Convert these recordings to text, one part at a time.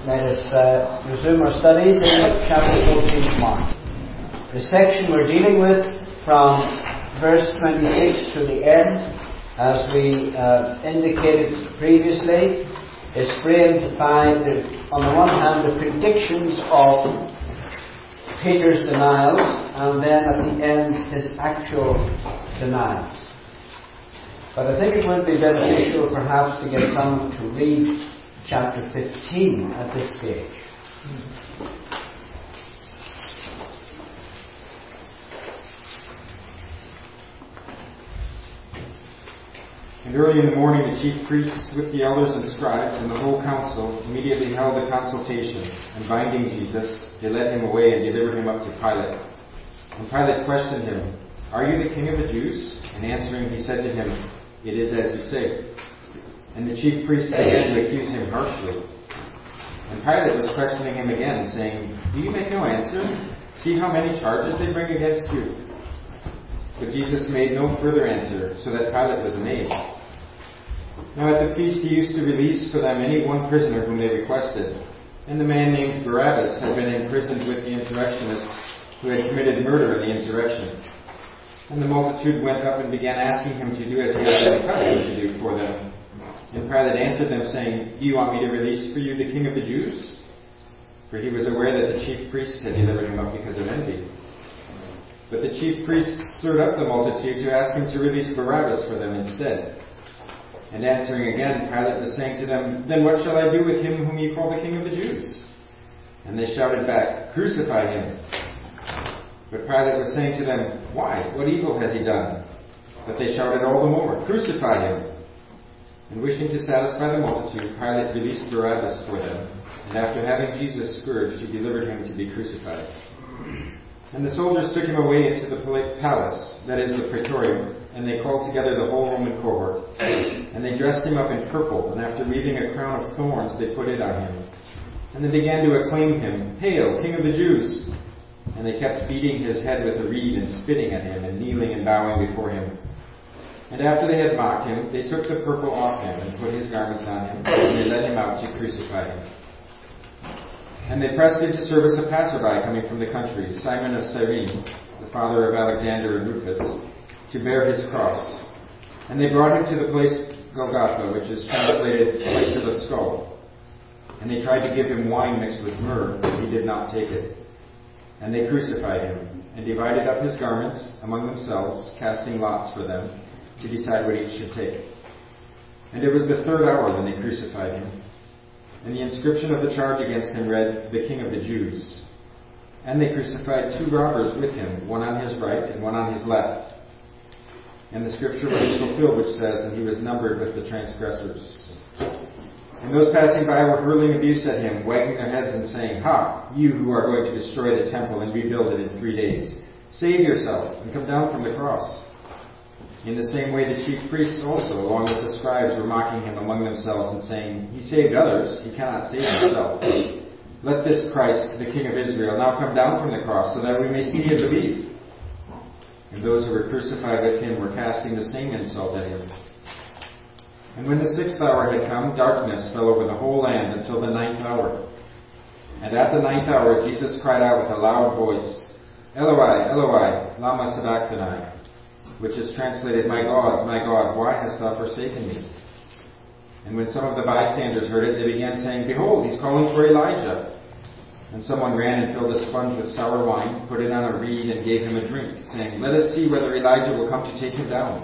Let us resume our studies in chapter 14 of Mark. The section we're dealing with from verse 26 to the end, as we indicated previously, is framed by, on the one hand, the predictions of Peter's denials, and then at the end, his actual denials. But I think it would be beneficial perhaps to get someone to read chapter 15 at this stage. And early in the morning the chief priests with the elders and scribes and the whole council immediately held a consultation, and binding Jesus, they led him away and delivered him up to Pilate. And Pilate questioned him, "Are you the king of the Jews?" And answering, he said to him, "It is as you say." And the chief priests began to accuse him harshly. And Pilate was questioning him again, saying, "Do you make no answer? See how many charges they bring against you." But Jesus made no further answer, so that Pilate was amazed. Now at the feast he used to release for them any one prisoner whom they requested. And the man named Barabbas had been imprisoned with the insurrectionists who had committed murder in the insurrection. And the multitude went up and began asking him to do as he had been accustomed to do for them. And Pilate answered them, saying, "Do you want me to release for you the king of the Jews?" For he was aware that the chief priests had delivered him up because of envy. But the chief priests stirred up the multitude to ask him to release Barabbas for them instead. And answering again, Pilate was saying to them, "Then what shall I do with him whom you call the king of the Jews?" And they shouted back, "Crucify him." But Pilate was saying to them, "Why? What evil has he done?" But they shouted all the more, "Crucify him." And wishing to satisfy the multitude, Pilate released Barabbas for them, and after having Jesus scourged, he delivered him to be crucified. And the soldiers took him away into the palace, that is the praetorium, and they called together the whole Roman cohort. And they dressed him up in purple, and after weaving a crown of thorns, they put it on him. And they began to acclaim him, "Hail, King of the Jews!" And they kept beating his head with a reed and spitting at him, and kneeling and bowing before him. And after they had mocked him, they took the purple off him and put his garments on him, and they led him out to crucify him. And they pressed into service a passerby coming from the country, Simon of Cyrene, the father of Alexander and Rufus, to bear his cross. And they brought him to the place Golgotha, which is translated place of a skull. And they tried to give him wine mixed with myrrh, but he did not take it. And they crucified him, and divided up his garments among themselves, casting lots for them, to decide what each should take. And it was the third hour when they crucified him. And the inscription of the charge against him read, "The King of the Jews." And they crucified two robbers with him, one on his right and one on his left. And the scripture was fulfilled which says, "And he was numbered with the transgressors." And those passing by were hurling abuse at him, wagging their heads and saying, "Ha, you who are going to destroy the temple and rebuild it in 3 days, save yourself and come down from the cross." In the same way the chief priests also, along with the scribes, were mocking him among themselves and saying, "He saved others, he cannot save himself. Let this Christ, the King of Israel, now come down from the cross, so that we may see and believe." And those who were crucified with him were casting the same insult at him. And when the 6th hour had come, darkness fell over the whole land until the 9th hour. And at the 9th hour Jesus cried out with a loud voice, "Eloi, Eloi, lama sabachthani," which is translated, my God, why hast thou forsaken me?" And when some of the bystanders heard it, they began saying, "Behold, he's calling for Elijah." And someone ran and filled a sponge with sour wine, put it on a reed, and gave him a drink, saying, "Let us see whether Elijah will come to take him down."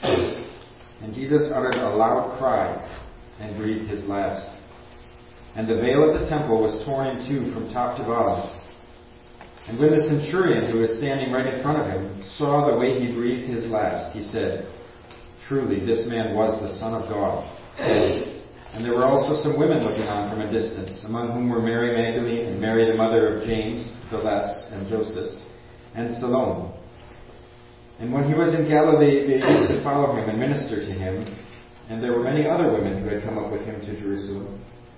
And Jesus uttered a loud cry and breathed his last. And the veil of the temple was torn in two from top to bottom. And when the centurion, who was standing right in front of him, saw the way he breathed his last, he said, "Truly, this man was the Son of God." And there were also some women looking on from a distance, among whom were Mary Magdalene and Mary the mother of James, the Less, and Joseph, and Salome. And when he was in Galilee, they used to follow him and minister to him, and there were many other women who had come up with him to Jerusalem.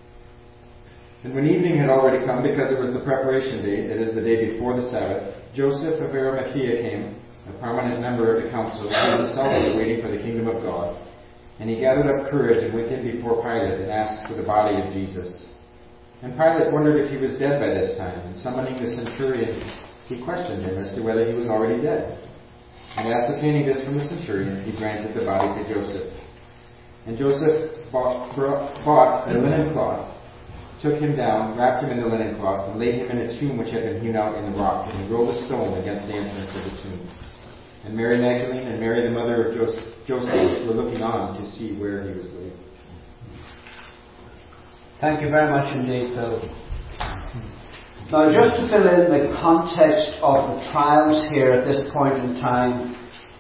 And when evening had already come, because it was the preparation day, that is the day before the Sabbath, Joseph of Arimathea came, a prominent member of the council, who himself was waiting for the kingdom of God. And he gathered up courage and went in before Pilate and asked for the body of Jesus. And Pilate wondered if he was dead by this time, and summoning the centurion, he questioned him as to whether he was already dead. And ascertaining this from the centurion, he granted the body to Joseph. And Joseph bought a linen cloth, took him down, wrapped him in the linen cloth, and laid him in a tomb which had been hewn out in the rock, and he rolled a stone against the entrance of the tomb. And Mary Magdalene and Mary the mother of Joseph were looking on to see where he was laid. Thank you very much indeed, Phil. Now, just to fill in the context of the trials here at this point in time,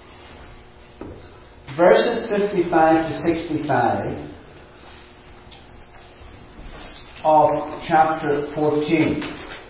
verses 55 to 65 of chapter 14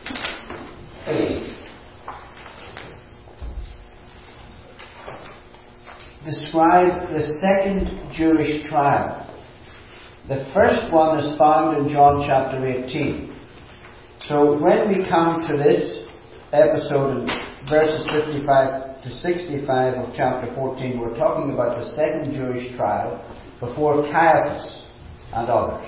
describe the second Jewish trial. The first one is found in John chapter 18. So when we come to this episode in verses 55 to 65 of chapter 14, we're talking about the second Jewish trial before Caiaphas and others.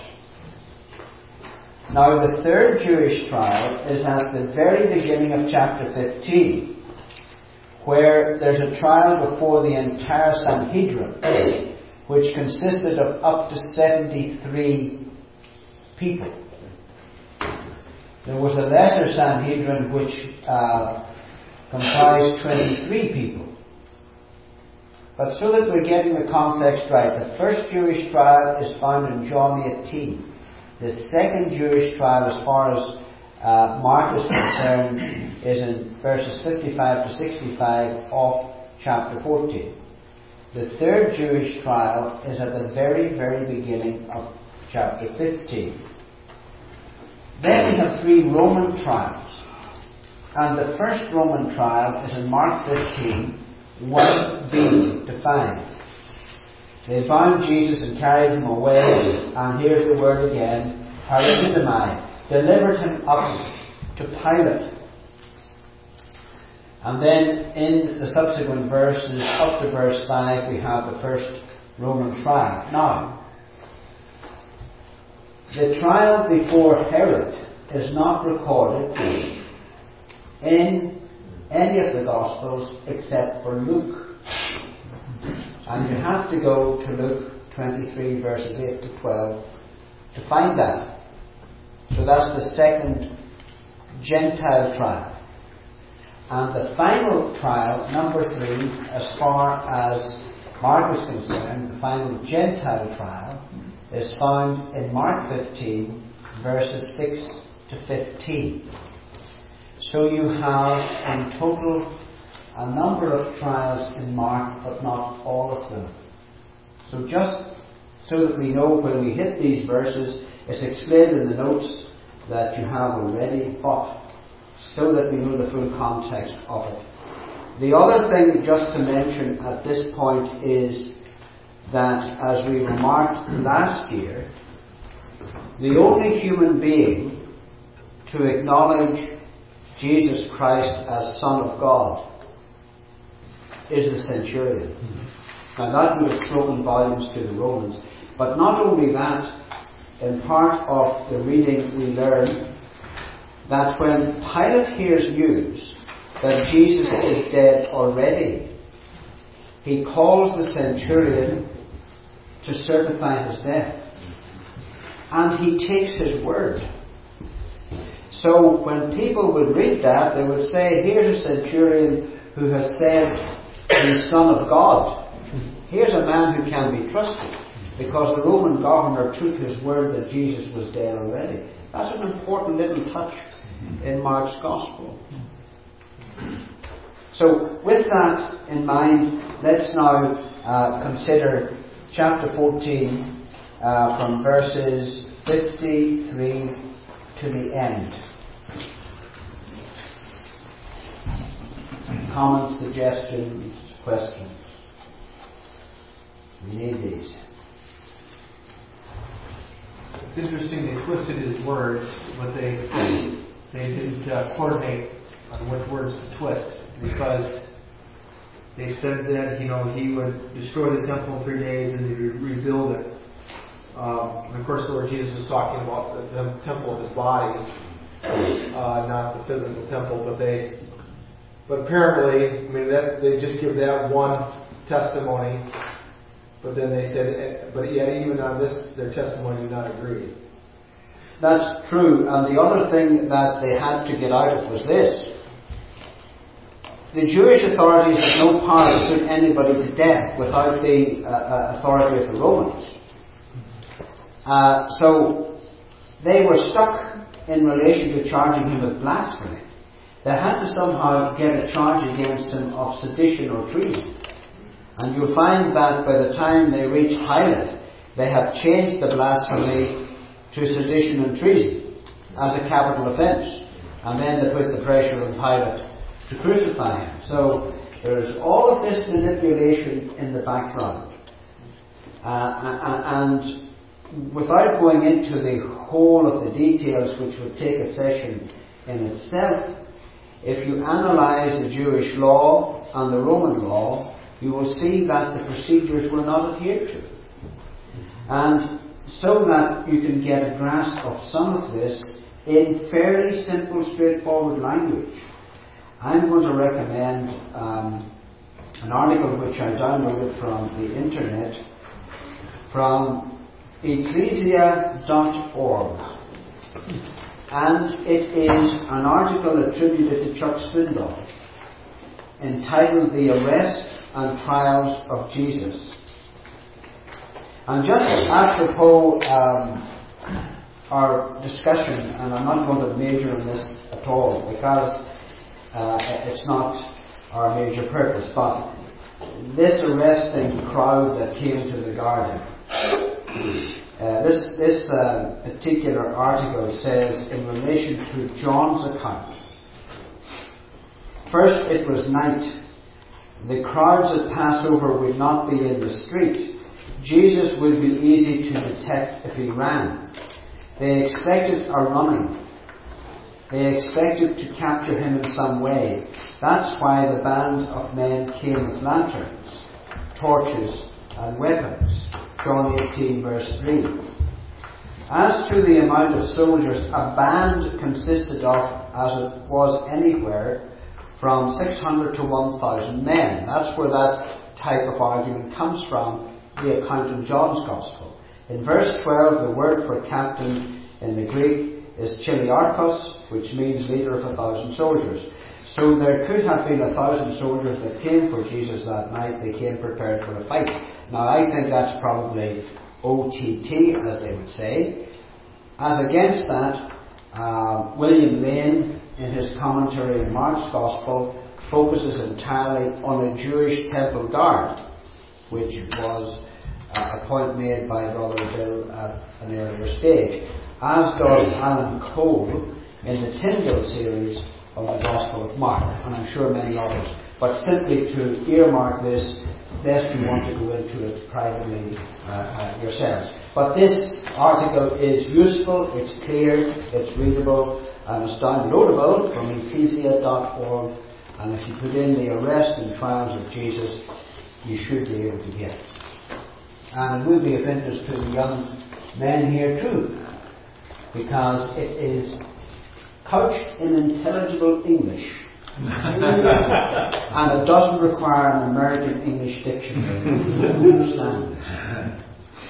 Now the third Jewish trial is at the very beginning of chapter 15, where there's a trial before the entire Sanhedrin, which consisted of up to 73 people. There was a lesser Sanhedrin which comprised 23 people. But so that we're getting the context right, the first Jewish trial is found in John 18. The second Jewish trial, as far as Mark is concerned, is in verses 55 to 65 of chapter 14. The third Jewish trial is at the very, very beginning of chapter 15. Then we have three Roman trials. And the first Roman trial is in Mark 15, 1b to 5. They bound Jesus and carried him away, and here's the word again, paradidomai, delivered him up to Pilate. And then in the subsequent verses, up to verse 5, we have the first Roman trial. Now, the trial before Herod is not recorded in any of the Gospels except for Luke. And you have to go to Luke 23 verses 8 to 12 to find that. So that's the second Gentile trial. And the final trial, number 3, as far as Mark is concerned, the final Gentile trial, is found in Mark 15, verses 6 to 15. So you have in total a number of trials in Mark, but not all of them. So just so that we know when we hit these verses, it's explained in the notes that you have already, but so that we know the full context of it. The other thing just to mention at this point is that, as we remarked last year, the only human being to acknowledge Jesus Christ as Son of God is the centurion. Now that would have spoken volumes to the Romans. But not only that, in part of the reading we learn that when Pilate hears news that Jesus is dead already, he calls the centurion to certify his death. And he takes his word. So when people would read that, they would say, here's a centurion who has said he's Son of God. Here's a man who can be trusted, because the Roman governor took his word that Jesus was dead already. That's an important little touch in Mark's Gospel. So with that in mind, let's now consider chapter 14 from verses 53 to the end. Comments, suggestions, questions? We need these. It's interesting they twisted his words, but they didn't coordinate on what words to twist, because they said that he would destroy the temple in 3 days and he would rebuild it. And of course, the Lord Jesus was talking about the temple of His body, not the physical temple. But apparently, I mean, they just give that one testimony. But then they said, but yet even on this, their testimony did not agree. That's true. And the other thing that they had to get out of was this. The Jewish authorities had no power to put anybody to death without the authority of the Romans. So they were stuck in relation to charging him with blasphemy. They had to somehow get a charge against him of sedition or treason. And you'll find that by the time they reached Pilate, they have changed the blasphemy to sedition and treason as a capital offence. And then they put the pressure on Pilate to crucify him. So there's all of this manipulation in the background. And without going into the whole of the details, which would take a session in itself, if you analyse the Jewish law and the Roman law, you will see that the procedures were not adhered to. And so that you can get a grasp of some of this in fairly simple, straightforward language, I'm going to recommend an article which I downloaded from the internet from ecclesia.org. And it is an article attributed to Chuck Swindoll entitled The Arrest and Trials of Jesus. And just apropos our discussion, and I'm not going to major on this at all because it's not our major purpose, but this arresting crowd that came to the garden, this particular article says in relation to John's account, first it was night. The crowds at Passover would not be in the street. Jesus would be easy to detect if he ran. They expected a running. They expected to capture him in some way. That's why the band of men came with lanterns, torches and weapons. John 18 verse 3. As to the amount of soldiers, a band consisted of, as it was anywhere, from 600 to 1,000 men. That's where that type of argument comes from, the account in John's Gospel. In verse 12, the word for captain in the Greek is chiliarchos, which means leader of 1,000 soldiers. So there could have been 1,000 soldiers that came for Jesus that night. They came prepared for a fight. Now I think that's probably OTT, as they would say. As against that, William Lane, in his commentary in Mark's Gospel, focuses entirely on a Jewish temple guard, which was a point made by Brother Bill at an earlier stage, as does Alan Cole in the Tyndale series of the Gospel of Mark, and I'm sure many others. But simply to earmark this, lest you want to go into it privately yourselves. But this article is useful, it's clear, it's readable, and it's downloadable from ecclesia.org, and if you put in the arrest and trials of Jesus, you should be able to get it. And it will be of interest to the young men here too, because it is couched in intelligible English. And it doesn't require an American English dictionary to understand it.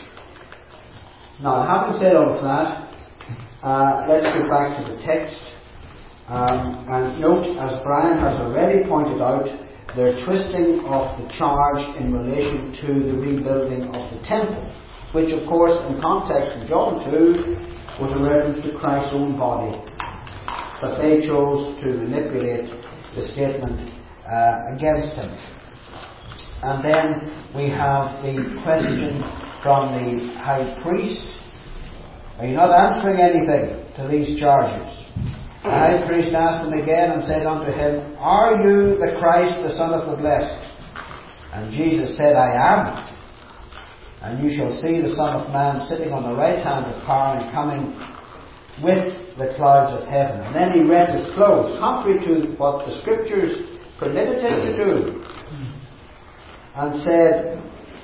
Now, having said all of that, let's get back to the text. And note, as Brian has already pointed out, they're twisting of the charge in relation to the rebuilding of the temple, which of course in context in John 2 was a reference to Christ's own body. But they chose to manipulate the statement against him. And then we have the question from the high priest. Are you not answering anything to these charges? The high priest asked him again and said unto him, Are you the Christ, the Son of the Blessed? And Jesus said, I am. And you shall see the Son of Man sitting on the right hand of power and coming with the clouds of heaven. And then he rent his clothes, contrary to what the Scriptures permitted him to do, and said,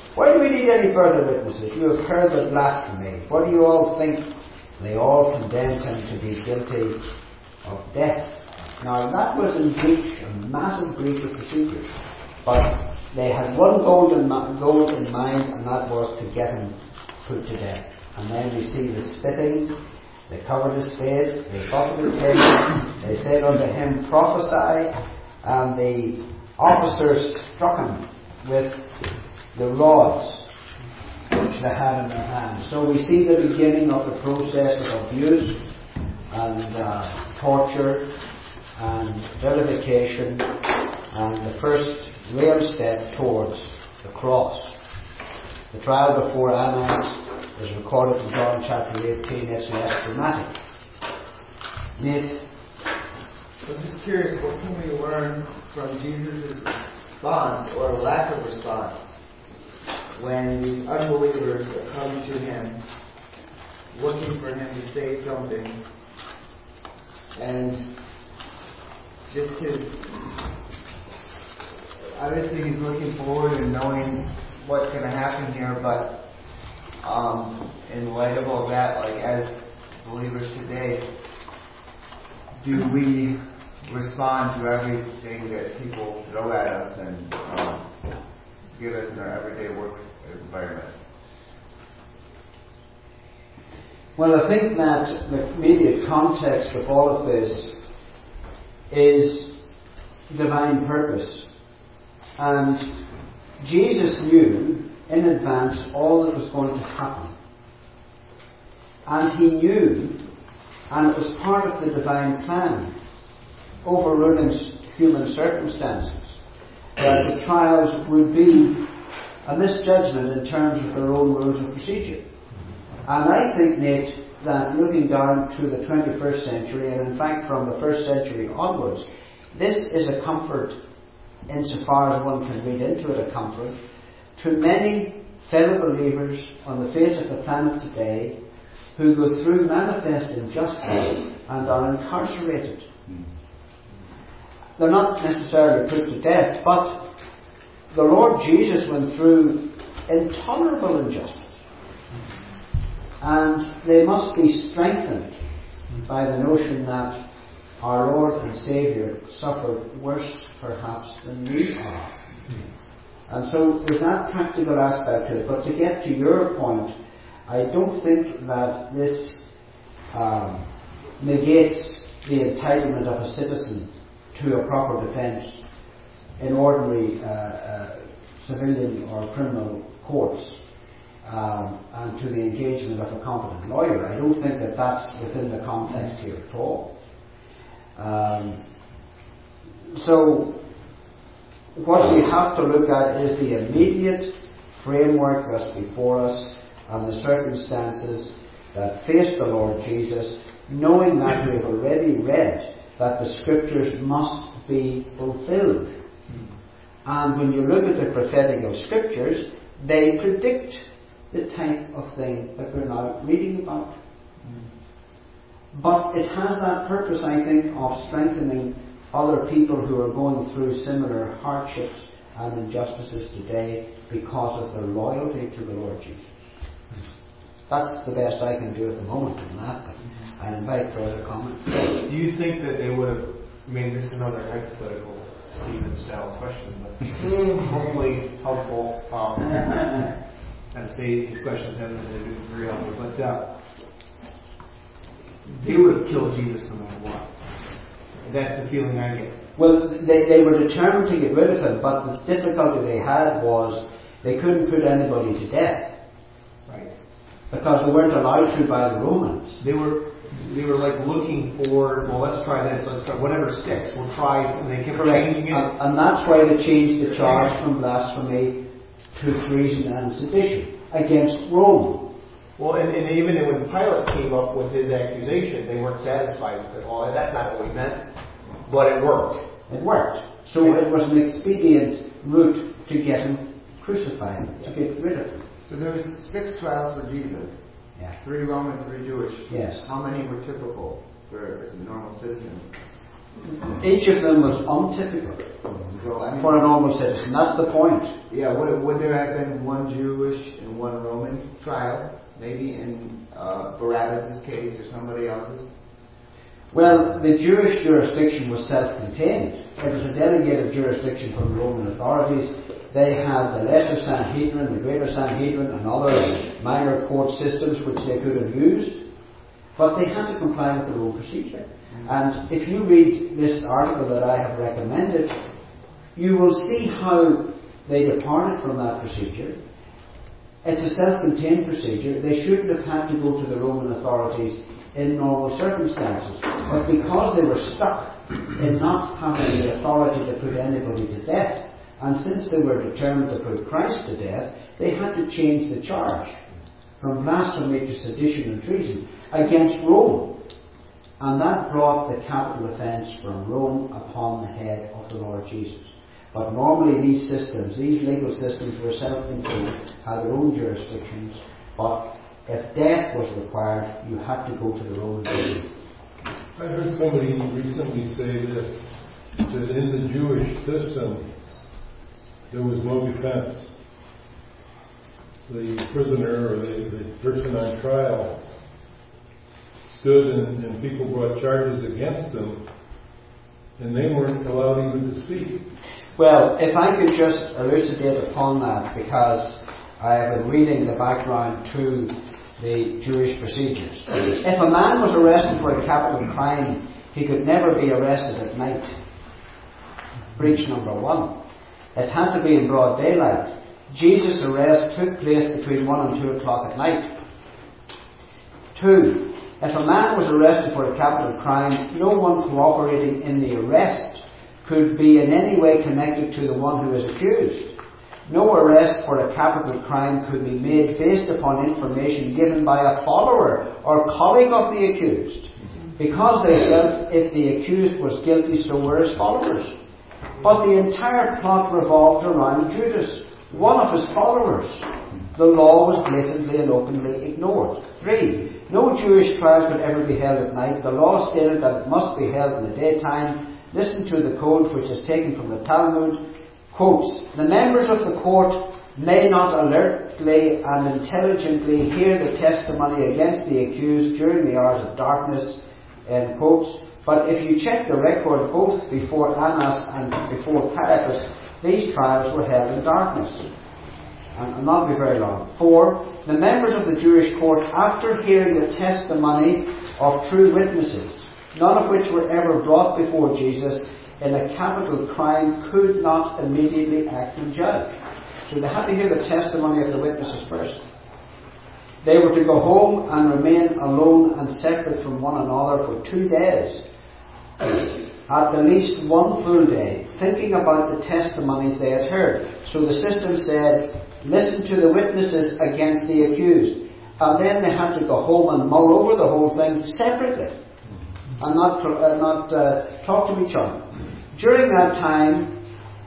Why do we need any further witnesses? You have heard the blasphemy. What do you all think? They all condemned him to be guilty of death. Now that was in breach, a massive breach of procedure. But they had one goal in mind, and that was to get him put to death. And then we see the spitting. They covered his face, they buffeted him, they said unto him, prophesy, and the officers struck him with the rods which they had in their hands. So we see the beginning of the process of abuse and torture and vilification and the first real step towards the cross. The trial before Annas is recorded in John chapter 18. It's less dramatic. Nate? I was just curious, what can we learn from Jesus' response or lack of response when these unbelievers are coming to him, looking for him to say something, and just obviously he's looking forward and knowing what's going to happen here, but in light of all that, like as believers today, do we respond to everything that people throw at us and give us in our everyday work environment? Well, I think that the immediate context of all of this is divine purpose. And Jesus knew in advance all that was going to happen. And he knew, and it was part of the divine plan, overruling human circumstances, that the trials would be a misjudgment in terms of their own rules of procedure. And I think, Nate, that looking down to the 21st century, and in fact from the 1st century onwards, this is a comfort, insofar as one can read into it a comfort, to many fellow believers on the face of the planet today who go through manifest injustice and are incarcerated. They're not necessarily put to death, but the Lord Jesus went through intolerable injustice. And they must be strengthened by the notion that our Lord and Saviour suffered worse, perhaps, than we are. And so there's that practical aspect to it. But to get to your point, I don't think that this negates the entitlement of a citizen to a proper defence in ordinary civilian or criminal courts and to the engagement of a competent lawyer. I don't think that that's within the context here at all. So what we have to look at is the immediate framework that's before us and the circumstances that face the Lord Jesus, knowing that we have already read that the Scriptures must be fulfilled. And when you look at the prophetical Scriptures, they predict the type of thing that we're now reading about. But it has that purpose, I think, of strengthening other people who are going through similar hardships and injustices today because of their loyalty to the Lord Jesus. That's the best I can do at the moment on that, but I invite further comment. Do you think that they would have, I mean, this is another hypothetical Stephen-style question, but hopefully helpful, and say these questions haven't been very helpful, but they would have killed Jesus no matter what. That's the feeling I get. Well, they were determined to get rid of him, but the difficulty they had was they couldn't put anybody to death. Right. Because they weren't allowed to by the Romans. They were like looking for, well, let's try this, let's try whatever sticks, we'll try, and they kept changing it. And that's why they changed the charge from blasphemy to treason and sedition against Rome. Well, and even when Pilate came up with his accusation, they weren't satisfied with it. Well, that's not what we meant, but it worked. It worked. So it was an expedient route to get him crucified, to get rid of him. So there was 6 trials for Jesus. Yeah. 3 Roman, 3 Jewish. Yes. How many were typical for a normal citizen? Each of them was untypical So, I mean, for a normal citizen. That's the point. yeah, would there have been one Jewish and one Roman trial, maybe in Barabbas' case or somebody else's? Well, the Jewish jurisdiction was self-contained. It was a delegated jurisdiction from the Roman authorities. They had the Lesser Sanhedrin, the Greater Sanhedrin, and other minor court systems which they could have used. But they had to comply with their own procedure. And if you read this article that I have recommended, you will see how they departed from that procedure. It's a self-contained procedure. They shouldn't have had to go to the Roman authorities in normal circumstances. But because they were stuck in not having the authority to put anybody to death, and since they were determined to put Christ to death, they had to change the charge from blasphemy to sedition and treason against Rome. And that brought the capital offence from Rome upon the head of the Lord Jesus. But normally these systems, these legal systems, were self-contained, had their own jurisdictions, but if death was required, you had to go to the Roman City. I heard somebody recently say this, that in the Jewish system, there was no defense. The prisoner or the person on trial stood and people brought charges against them, and they weren't allowed even to speak. Well, if I could just elucidate upon that, because I have been reading the background to the Jewish procedures. If a man was arrested for a capital crime, he could never be arrested at night. Breach number 1. It had to be in broad daylight. Jesus' arrest took place between 1 and 2 o'clock at night. 2. If a man was arrested for a capital crime, no one cooperating in the arrest could be in any way connected to the one who is accused. No arrest for a capital crime could be made based upon information given by a follower or colleague of the accused, because they felt if the accused was guilty, so were his followers. But the entire plot revolved around Judas, one of his followers. The law was blatantly and openly ignored. 3. No Jewish trial could ever be held at night. The law stated that it must be held in the daytime. Listen to the code, which is taken from the Talmud. Quotes, the members of the court may not alertly and intelligently hear the testimony against the accused during the hours of darkness, end quotes. But if you check the record both before Annas and before Caiaphas, these trials were held in darkness. And not be very long. 4. The members of the Jewish court, after hearing the testimony of true witnesses, none of which were ever brought before Jesus in a capital crime, could not immediately act and judge. So they had to hear the testimony of the witnesses first. They were to go home and remain alone and separate from one another for 2 days. At the least 1 full day, thinking about the testimonies they had heard. So the system said, listen to the witnesses against the accused. And then they had to go home and mull over the whole thing separately. And not talk to each other. During that time,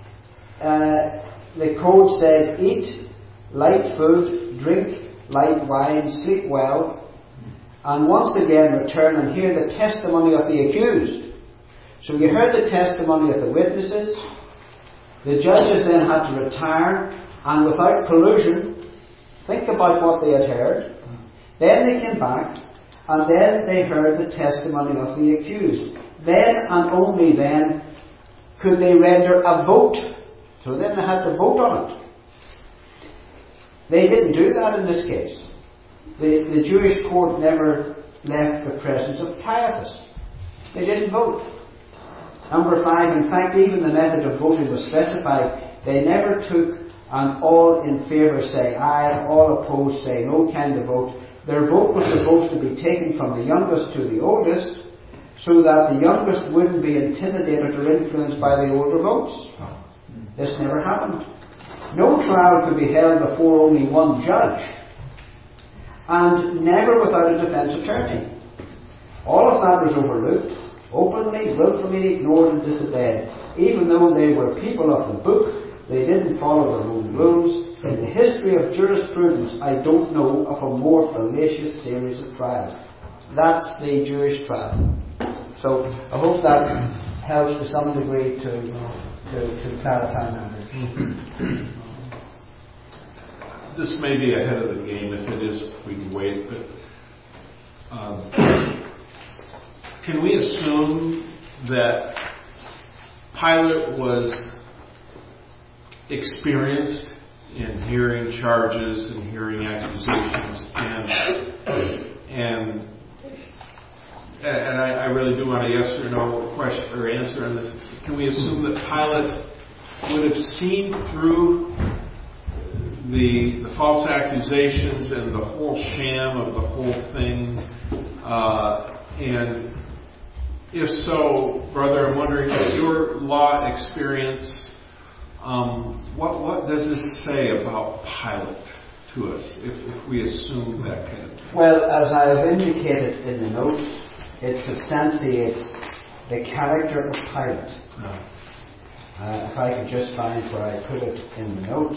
the code said, eat light food, drink light wine, sleep well, and once again return and hear the testimony of the accused. So you heard the testimony of the witnesses. The judges then had to retire, and without collusion, think about what they had heard. Then they came back, and then they heard the testimony of the accused. Then and only then could they render a vote. So then they had to vote on it. They didn't do that in this case. The Jewish court never left the presence of Caiaphas. They didn't vote. Number 5, in fact, even the method of voting was specified. They never took an all in favour say aye, all opposed say no kind of vote. Their vote was supposed to be taken from the youngest to the oldest, so that the youngest wouldn't be intimidated or influenced by the older votes. This never happened. No trial could be held before only one judge, and never without a defence attorney. All of that was overlooked, openly, willfully ignored and disobeyed. Even though they were people of the book, they didn't follow their own rules. In the history of jurisprudence, I don't know of a more fallacious series of trials. That's the Jewish trial. So I hope that helps to some degree to clarify matters. This may be ahead of the game. If it is, we can wait. But can we assume that Pilate was experienced in hearing charges and hearing accusations, and I really do want a yes or no question or answer on this. Can we assume that Pilate would have seen through the false accusations and the whole sham of the whole thing? And if so, brother, I'm wondering, if your law experience, what does this say about Pilate to us, if we assume that kind of thing? Well, as I have indicated in the notes, it substantiates the character of Pilate. If I could just find where I put it in the notes.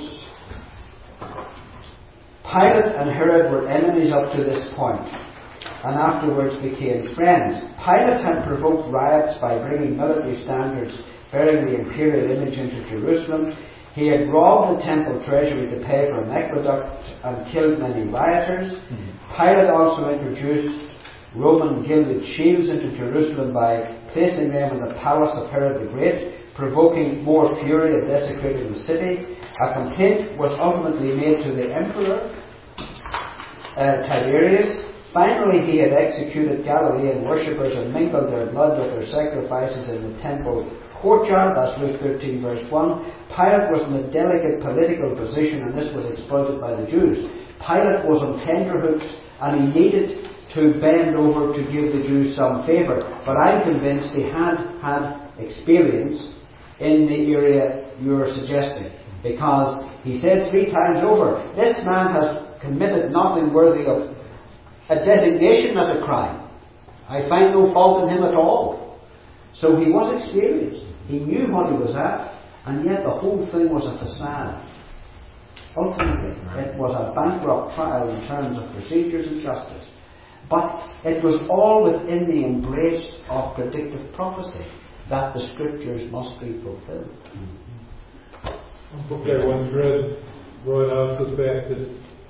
Pilate and Herod were enemies up to this point, and afterwards became friends. Pilate had provoked riots by bringing military standards bearing the imperial image into Jerusalem. He had robbed the temple treasury to pay for an aqueduct and killed many rioters. Pilate also introduced Roman gilded shields into Jerusalem by placing them in the palace of Herod the Great, provoking more fury and desecrating the city. A complaint was ultimately made to the emperor Tiberius. Finally, he had executed Galilean worshippers and mingled their blood with their sacrifices in the temple courtyard. That's Luke 13 verse 1. Pilate was in a delicate political position, and this was exploited by the Jews. Pilate was on tenterhooks, and he needed to bend over to give the Jews some favour. But I'm convinced he had experience in the area you're suggesting, because he said 3 times over, this man has committed nothing worthy of a designation as a crime. I find no fault in him at all. So he was experienced. He knew what he was at, and yet the whole thing was a facade. Ultimately, it was a bankrupt trial in terms of procedures and justice. But it was all within the embrace of predictive prophecy that the scriptures must be fulfilled. Okay, once read brought out the fact that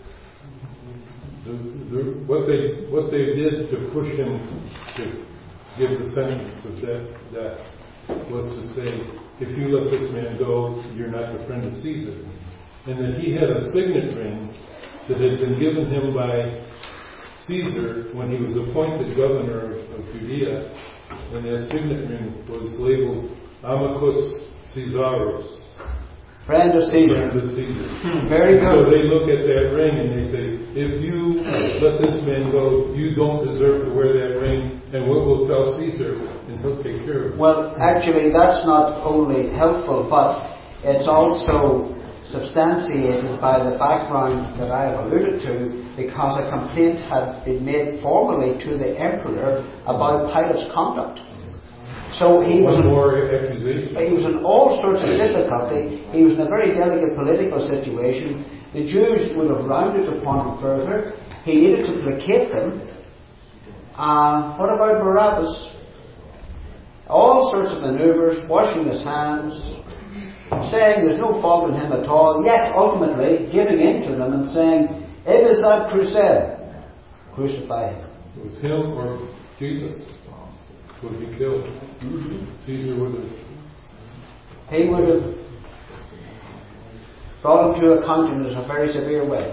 what they did to push him to give the sentence of death was to say, if you let this man go, you're not the friend of Caesar. And that he had a signet ring that had been given him by Caesar when he was appointed governor of Judea, and that signet ring was labeled Amicus Caesarus. Friend of Caesar. Friend of Caesar. Very good. So they look at that ring and they say, if you let this man go, you don't deserve to wear that ring, and we'll tell Caesar, and he'll take care of it. Well, actually, that's not only helpful, but it's also substantiated by the background that I have alluded to, because a complaint had been made formally to the emperor about Pilate's conduct. So he was in all sorts of difficulty. He was in a very delicate political situation. The Jews would have rounded upon him further. He needed to placate them. What about Barabbas? All sorts of maneuvers, washing his hands, saying there's no fault in him at all, yet ultimately giving in to them and saying, Ebizad Crucem, crucify him. It was him or Jesus would be killed. Caesar would have. He would have brought him to account in a very severe way.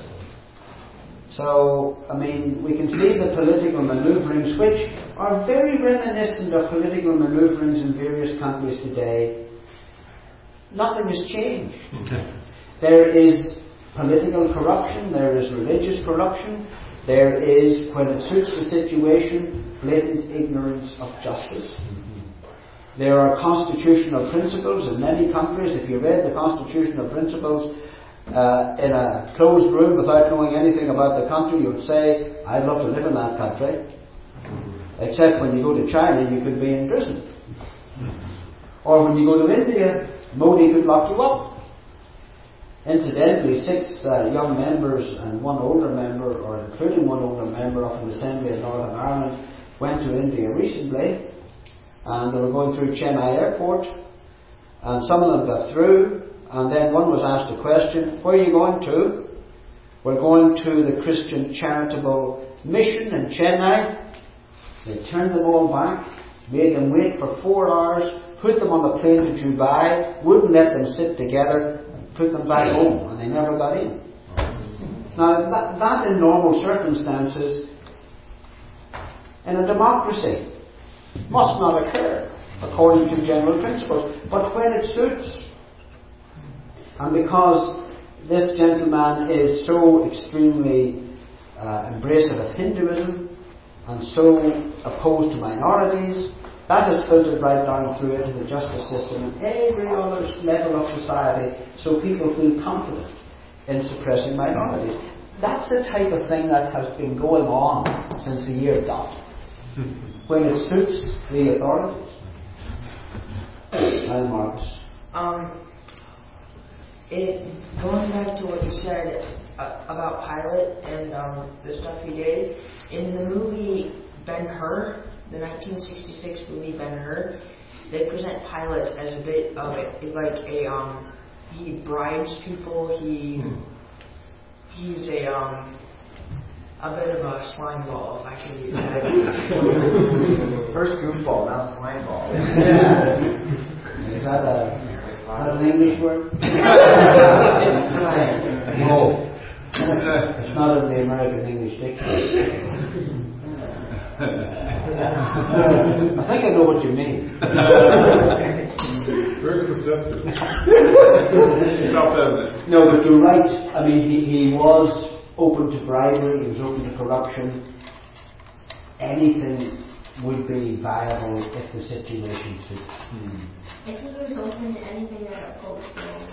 So, I mean, we can see the political manoeuvrings, which are very reminiscent of political manoeuvrings in various countries today. Nothing has changed. There is political corruption, there is religious corruption, there is, when it suits the situation, blatant ignorance of justice. There are constitutional principles in many countries. If you read the constitutional principles in a closed room without knowing anything about the country, you would say, I'd love to live in that country. Except when you go to China, you could be in prison. Or when you go to India, Modi could lock you up. Incidentally, 6 young members and 1 older member, or including 1 older member of an assembly in Northern Ireland, went to India recently, and they were going through Chennai Airport, and some of them got through, and then one was asked a question, where are you going to? We're going to the Christian Charitable Mission in Chennai. They turned them all back, made them wait for 4 hours, put them on the plane to Dubai, wouldn't let them sit together, and put them back home, and they never got in. Now, that in normal circumstances, in a democracy, must not occur according to general principles. But when it suits, and because this gentleman is so extremely embracive of Hinduism and so opposed to minorities, that has filtered right down through into the justice system and every other level of society, so people feel confident in suppressing minorities. That's the type of thing that has been going on since the year dot. When it suits the authorities. And Marcus. Going back to what you said about Pilate and the stuff he did, in the movie Ben-Hur, the 1966 movie Ben-Hur, they present Pilate as a bit of he bribes people, he's a bit of a slime ball, if I can use that. First goofball, now slime ball. Is that an English word? No. It's not in the American English Dictionary. I think I know what you mean. Very perceptive. Self-evident. No, but you're right. I mean, he was open to bribery, he was open to corruption. Anything would be viable if the situation suits. I think he was open to anything that opposed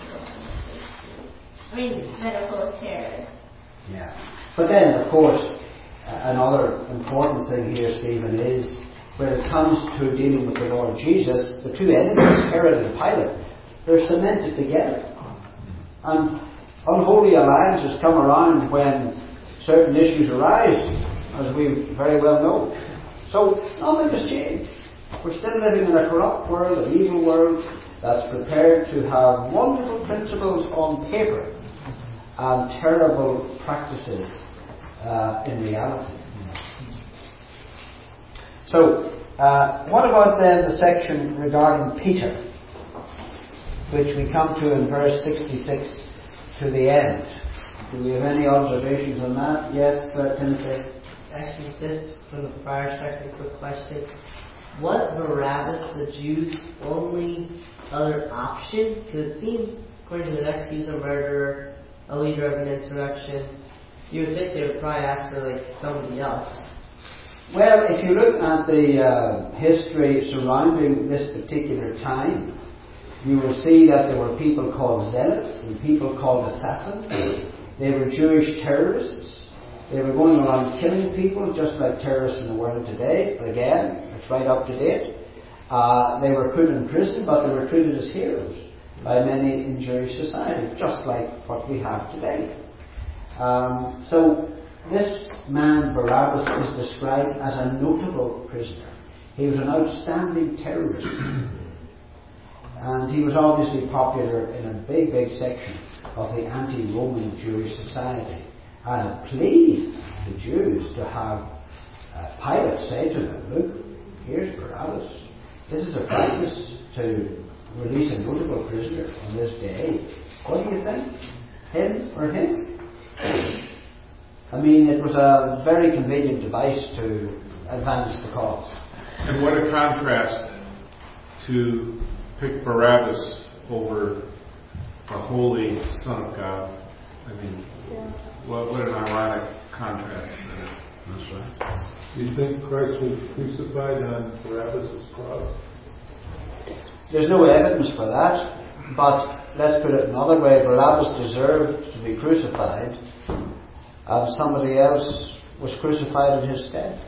that opposed terror. Yeah. But then, of course, another important thing here, Stephen, is when it comes to dealing with the Lord Jesus, the two enemies, Herod and Pilate, they're cemented together. And unholy alliances come around when certain issues arise, as we very well know. So nothing has changed. We're still living in a corrupt world, an evil world, that's prepared to have wonderful principles on paper and terrible practices in reality. So, what about then the section regarding Peter, which we come to in verse 66 to the end? Do we have any observations on that? Yes, Timothy? Actually, just from the prior section, quick question. Was Barabbas the Jews' only other option? Because it seems, according to the next, he's a murderer, a leader of an insurrection. You would think they would probably ask for somebody else. Well, if you look at the history surrounding this particular time, you will see that there were people called zealots and people called assassins. They were Jewish terrorists. They were going around killing people just like terrorists in the world today. But again, it's right up to date. They were put in prison, but they were treated as heroes by many in Jewish societies, just like what we have today. So this man, Barabbas, is described as a notable prisoner. He was an outstanding terrorist. And he was obviously popular in a big, big section of the anti-Roman Jewish society. And it pleased the Jews to have Pilate say to them, look, here's Barabbas. This is a practice to release a notable prisoner on this day. What do you think? Him or him? I mean, it was a very convenient device to advance the cause. And what a contrast to pick Barabbas over the holy Son of God. I mean, what an ironic contrast. That's right. Do you think Christ was crucified on Barabbas' cross? There's no evidence for that, but let's put it another way. Barabbas deserved to be crucified, and somebody else was crucified in his stead.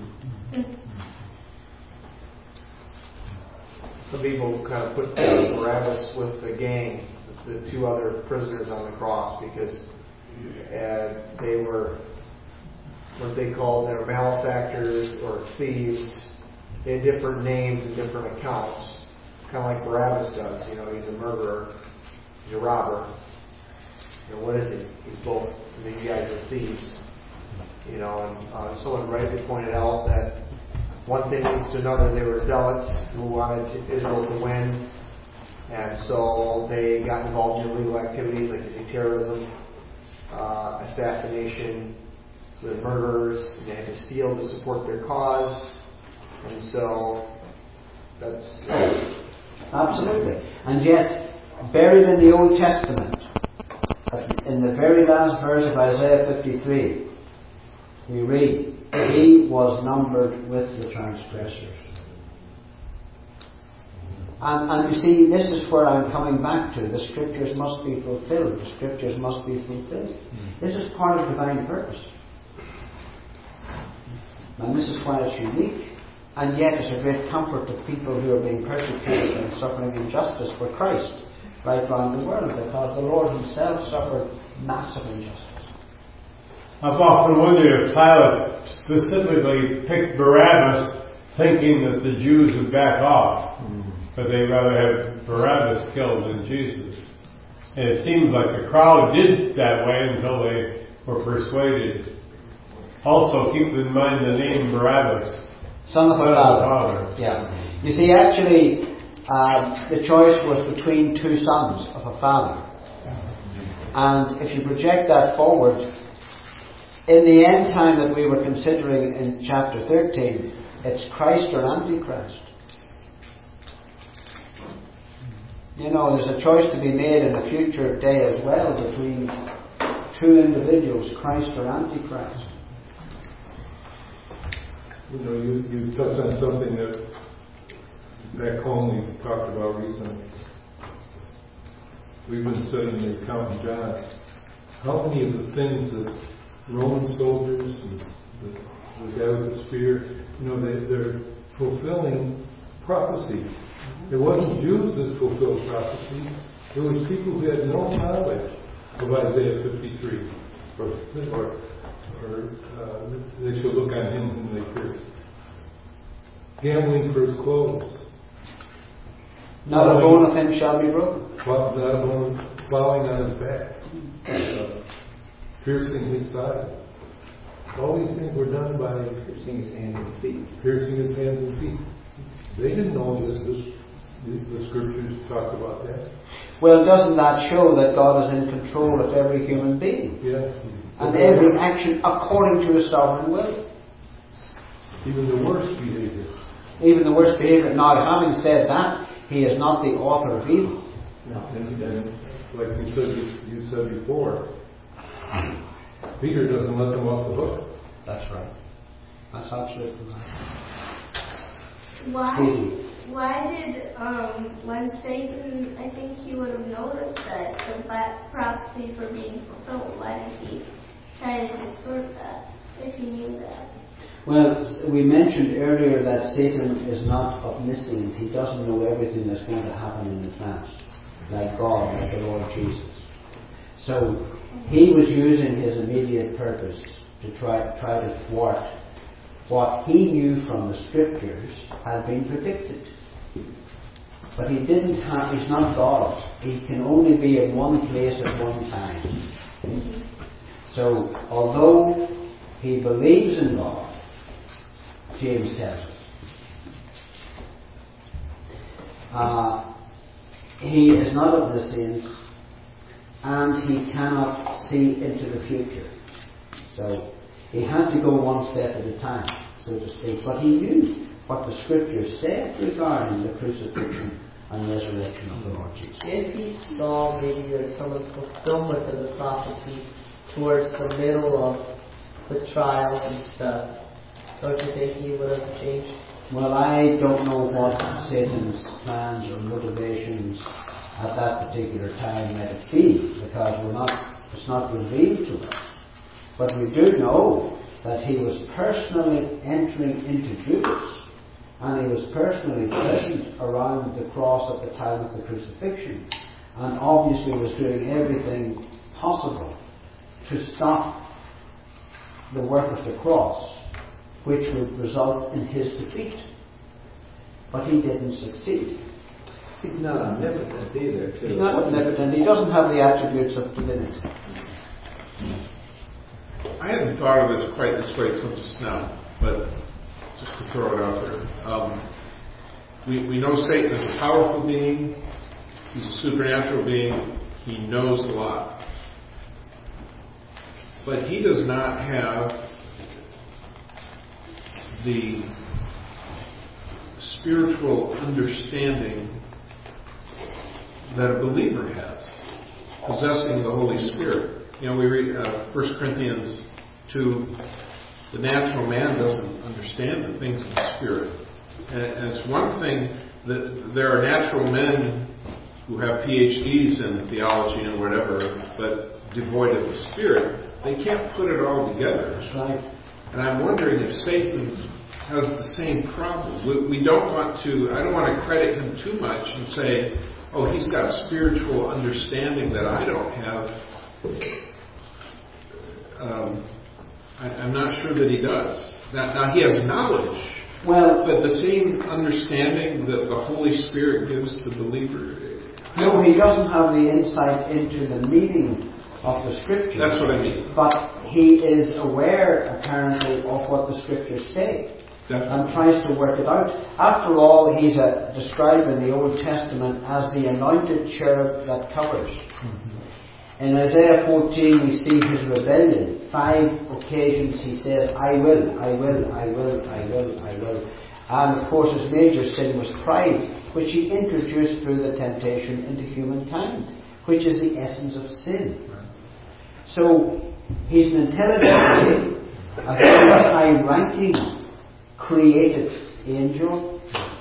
Some people kind of put Barabbas with the gang, the two other prisoners on the cross, because they were what they called their malefactors or thieves, they had different names and different accounts, kind of like Barabbas does. You know, he's a murderer, he's a robber. You know, what is he? He's both. These guys are thieves. You know, and someone rightly pointed out that one thing leads to another. They were zealots who wanted Israel to win, and so they got involved in illegal activities like terrorism, assassination, so they're murderers, and they had to steal to support their cause, and so that's... Absolutely. And yet, buried in the Old Testament, in the very last verse of Isaiah 53, we read, he was numbered with the transgressors. And you see, this is where I'm coming back to. The Scriptures must be fulfilled. The Scriptures must be fulfilled. This is part of divine purpose. And this is why it's unique. And yet it's a great comfort to people who are being persecuted and suffering injustice for Christ right around the world, because the Lord Himself suffered massive injustice. I've often wondered if Pilate specifically picked Barabbas thinking that the Jews would back off, but they'd rather have Barabbas killed than Jesus. And it seems like the crowd did that way until they were persuaded. Also, keep in mind the name Barabbas, Son of a Father. Yeah. You see, actually, the choice was between two sons of a father. And if you project that forward, in the end time that we were considering in chapter 13, it's Christ or Antichrist. You know, there's a choice to be made in a future day as well between two individuals, Christ or Antichrist. You know, you touched on something that back home we talked about recently. We've been studying the account in John. How many of the things that Roman soldiers and the guy with the spear, you know, they're fulfilling prophecy. It wasn't Jews that fulfilled prophecy. It was people who had no knowledge of Isaiah 53. Or they should look on him whom they fear. Gambling for his clothes. Not a bone of him shall be broken. Not a bone plowing on his back. Piercing his side. All these things were done by piercing his hands and feet. Piercing his hands and feet. They didn't know this. The Scriptures talk about that. Well, doesn't that show that God is in control of every human being? Yeah. And every action according to His sovereign will. Even the worst behavior. Even the worst behavior. Now, having said that, He is not the author of evil. No. And like you said before, Peter doesn't let them off the hook. That's right. That's absolutely right. Why did, when Satan, I think he would have noticed that the prophecies were being fulfilled, why did he try to distort that, if he knew that? Well, we mentioned earlier that Satan is not omniscient. He doesn't know everything that's going to happen in advance, like God, like the Lord Jesus. So, he was using his immediate purpose to try to thwart what he knew from the Scriptures had been predicted. But he's not God. He can only be in one place at one time. So, although he believes in God, James tells us, he is not omniscient, and he cannot see into the future. So, he had to go one step at a time, so to speak. But he knew what the Scriptures said regarding the crucifixion and resurrection of the Lord Jesus. If he saw maybe like some of the fulfillment of the prophecy towards the middle of the trials and stuff, don't you think he would have changed? Well, I don't know what Satan's plans or motivations at that particular time might be, because it's not revealed to us. But we do know that he was personally entering into Judas, and he was personally present around the cross at the time of the crucifixion, and obviously was doing everything possible to stop the work of the cross, which would result in his defeat. but he didn't succeed. He's not omnipotent either, too. He's not omnipotent. He doesn't have the attributes of divinity. I hadn't thought of this quite this way till just now, but just to throw it out there. We know Satan is a powerful being. He's a supernatural being. He knows a lot. But he does not have the spiritual understanding that a believer has, possessing the Holy Spirit. You know, we read 1 Corinthians 2, the natural man doesn't understand the things of the Spirit. And it's one thing that there are natural men who have PhDs in theology and whatever, but devoid of the Spirit. They can't put it all together. That's right. And I'm wondering if Satan has the same problem. We don't want to, I don't want to credit him too much and say, oh, he's got spiritual understanding that I don't have. I'm not sure that he does. Now he has knowledge, but the same understanding that the Holy Spirit gives the believer. No, he doesn't have the insight into the meaning of the Scriptures. That's what I mean. But he is aware, apparently, of what the Scriptures say. And tries to work it out. After all, he's described in the Old Testament as the anointed cherub that covers. In Isaiah 14 we see his rebellion. 5 occasions he says, I will, I will, I will, I will, I will. And of course his major sin was pride, which he introduced through the temptation into humankind, which is the essence of sin. So he's an intelligent being, a very high-ranking created angel,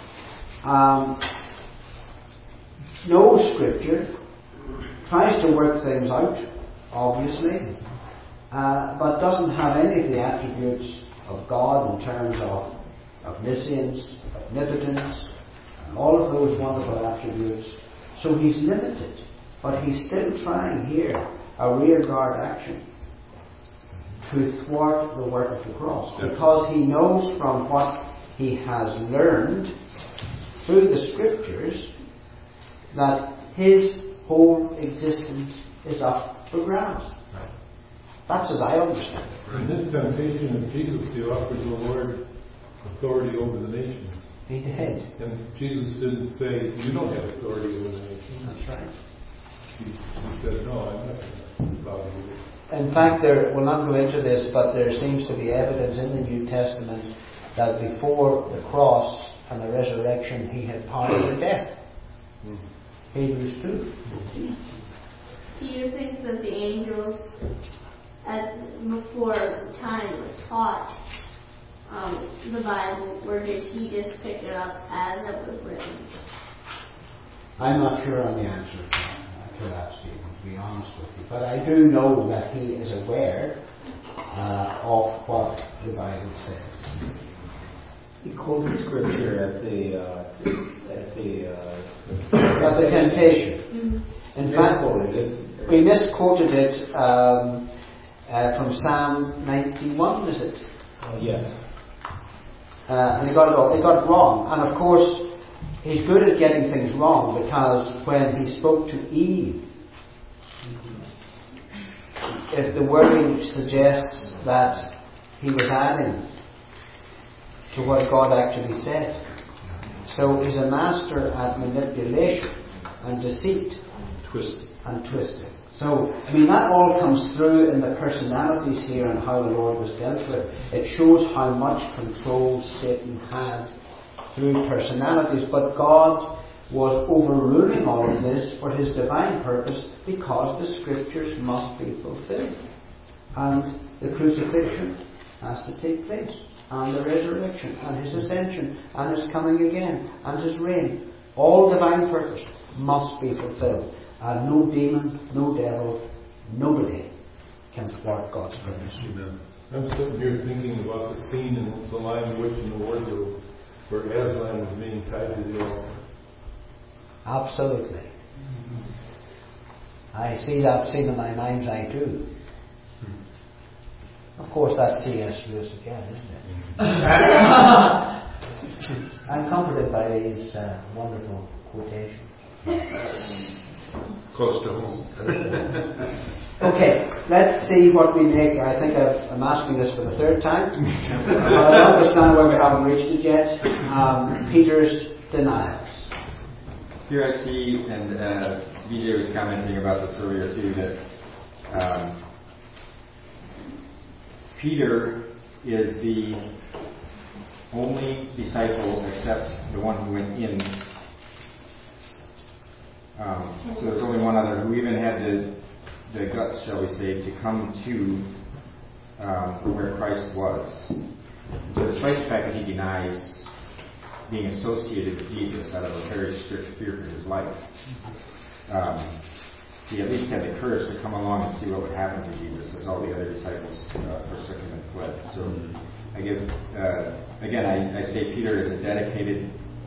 knows Scripture, tries to work things out, obviously, but doesn't have any of the attributes of God in terms of omniscience, omnipotence, and all of those wonderful attributes. So he's limited, but he's still trying here a rearguard action to thwart the work of the cross, because he knows from what he has learned through the Scriptures that his whole existence is up for grabs. That's as I understand it. In this temptation of Jesus, he offered the Lord authority over the nations. He did. And Jesus didn't say, you don't have authority over the nations. That's right. He said, no, I'm not going to bow to you. In fact, we'll not go into this, but there seems to be evidence in the New Testament that before the cross and the resurrection, he had power over death. Hebrews 2. Do you think that the angels, before time, were taught the Bible, or did he just pick it up as it was written? I'm not sure on the answer to that, Stephen, to be honest with you. But I do know that he is aware of what the Bible says. He quoted Scripture at the temptation. In fact, we misquoted it from Psalm 91, is it? Yes. And he got it wrong. And of course, he's good at getting things wrong, because when he spoke to Eve, if the wording suggests that he was adding to what God actually said. So he's a master at manipulation and deceit and twisting. So, I mean, that all comes through in the personalities here and how the Lord was dealt with. It shows how much control Satan had through personalities. But God was overruling all of this for his divine purpose, because the Scriptures must be fulfilled. And the crucifixion has to take place, and the resurrection, and his ascension, and his coming again, and his reign. All divine purpose must be fulfilled. And no demon, no devil, nobody can thwart God's purpose. Amen. I'm sitting here thinking about the scene in The Lion, the Witch, and the Wardrobe, where Aslan was being tied to the altar. Absolutely. I see that scene in my mind's eye too. Of course, that's C.S. Lewis again, isn't it? I'm comforted by these wonderful quotations. Close to home. Okay, let's see what we make. I think I'm asking this for the third time. But I understand why we haven't reached it yet. Peter's denials. Here I see, and BJ was commenting about this earlier too, that Peter is the only disciple except the one who went in. So there's only one other who even had the guts, shall we say, to come to where Christ was. And so despite the fact that he denies being associated with Jesus out of a very strict fear for his life, he at least had the courage to come along and see what would happen to Jesus as all the other disciples forsook him and fled. So I give, again, I say Peter is a dedicated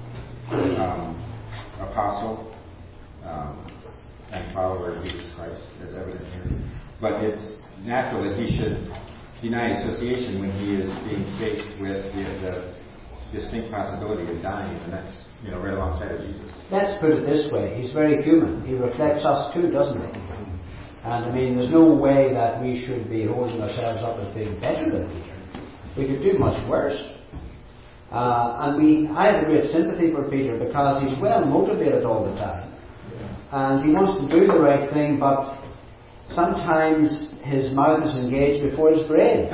apostle and follower of Jesus Christ, as evident here. But it's natural that he should deny association when he is being faced with the distinct possibility of dying in the next, right alongside of Jesus. Let's put it this way. He's very human. He reflects us too, doesn't he? And there's no way that we should be holding ourselves up as being better than Peter. We could do much worse. And I have a great sympathy for Peter because he's well motivated all the time. And he wants to do the right thing, but sometimes his mouth is engaged before his brain.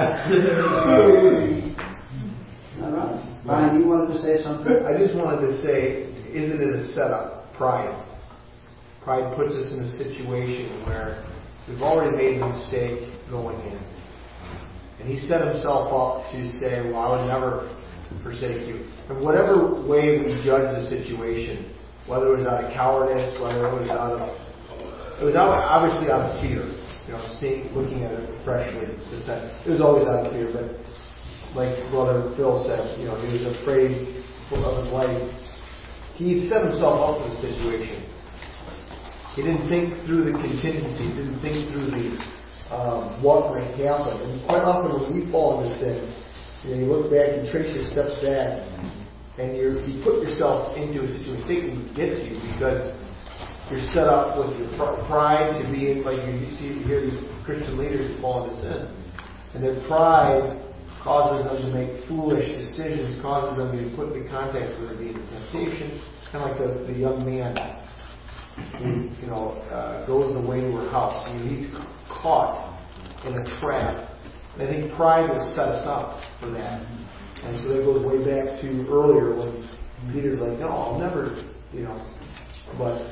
All right. Brian, you wanted to say something? I just wanted to say, isn't it a setup? Pride. Pride puts us in a situation where we've already made a mistake going in. And he set himself up to say, well, I would never forsake you. And whatever way we judge the situation, whether it was out of cowardice, whether it was obviously out of fear. Looking at it freshly this time. It was always out of fear, but like Brother Phil said, he was afraid of his life. He set himself up for the situation. He didn't think through the contingency. He didn't think through the what might happen. And quite often when we fall into sin, you look back and trace your steps back, and you put yourself into a situation. Satan gets you because you're set up with your pride to be like you hear these Christian leaders fall into sin, and their pride causes them to make foolish decisions, causes them to be put into context where they're being temptation, kind of like the young man who goes away to her house. He's caught in a trap. And I think pride will set us up for that. And so that goes way back to earlier when Peter's like, no, I'll never, but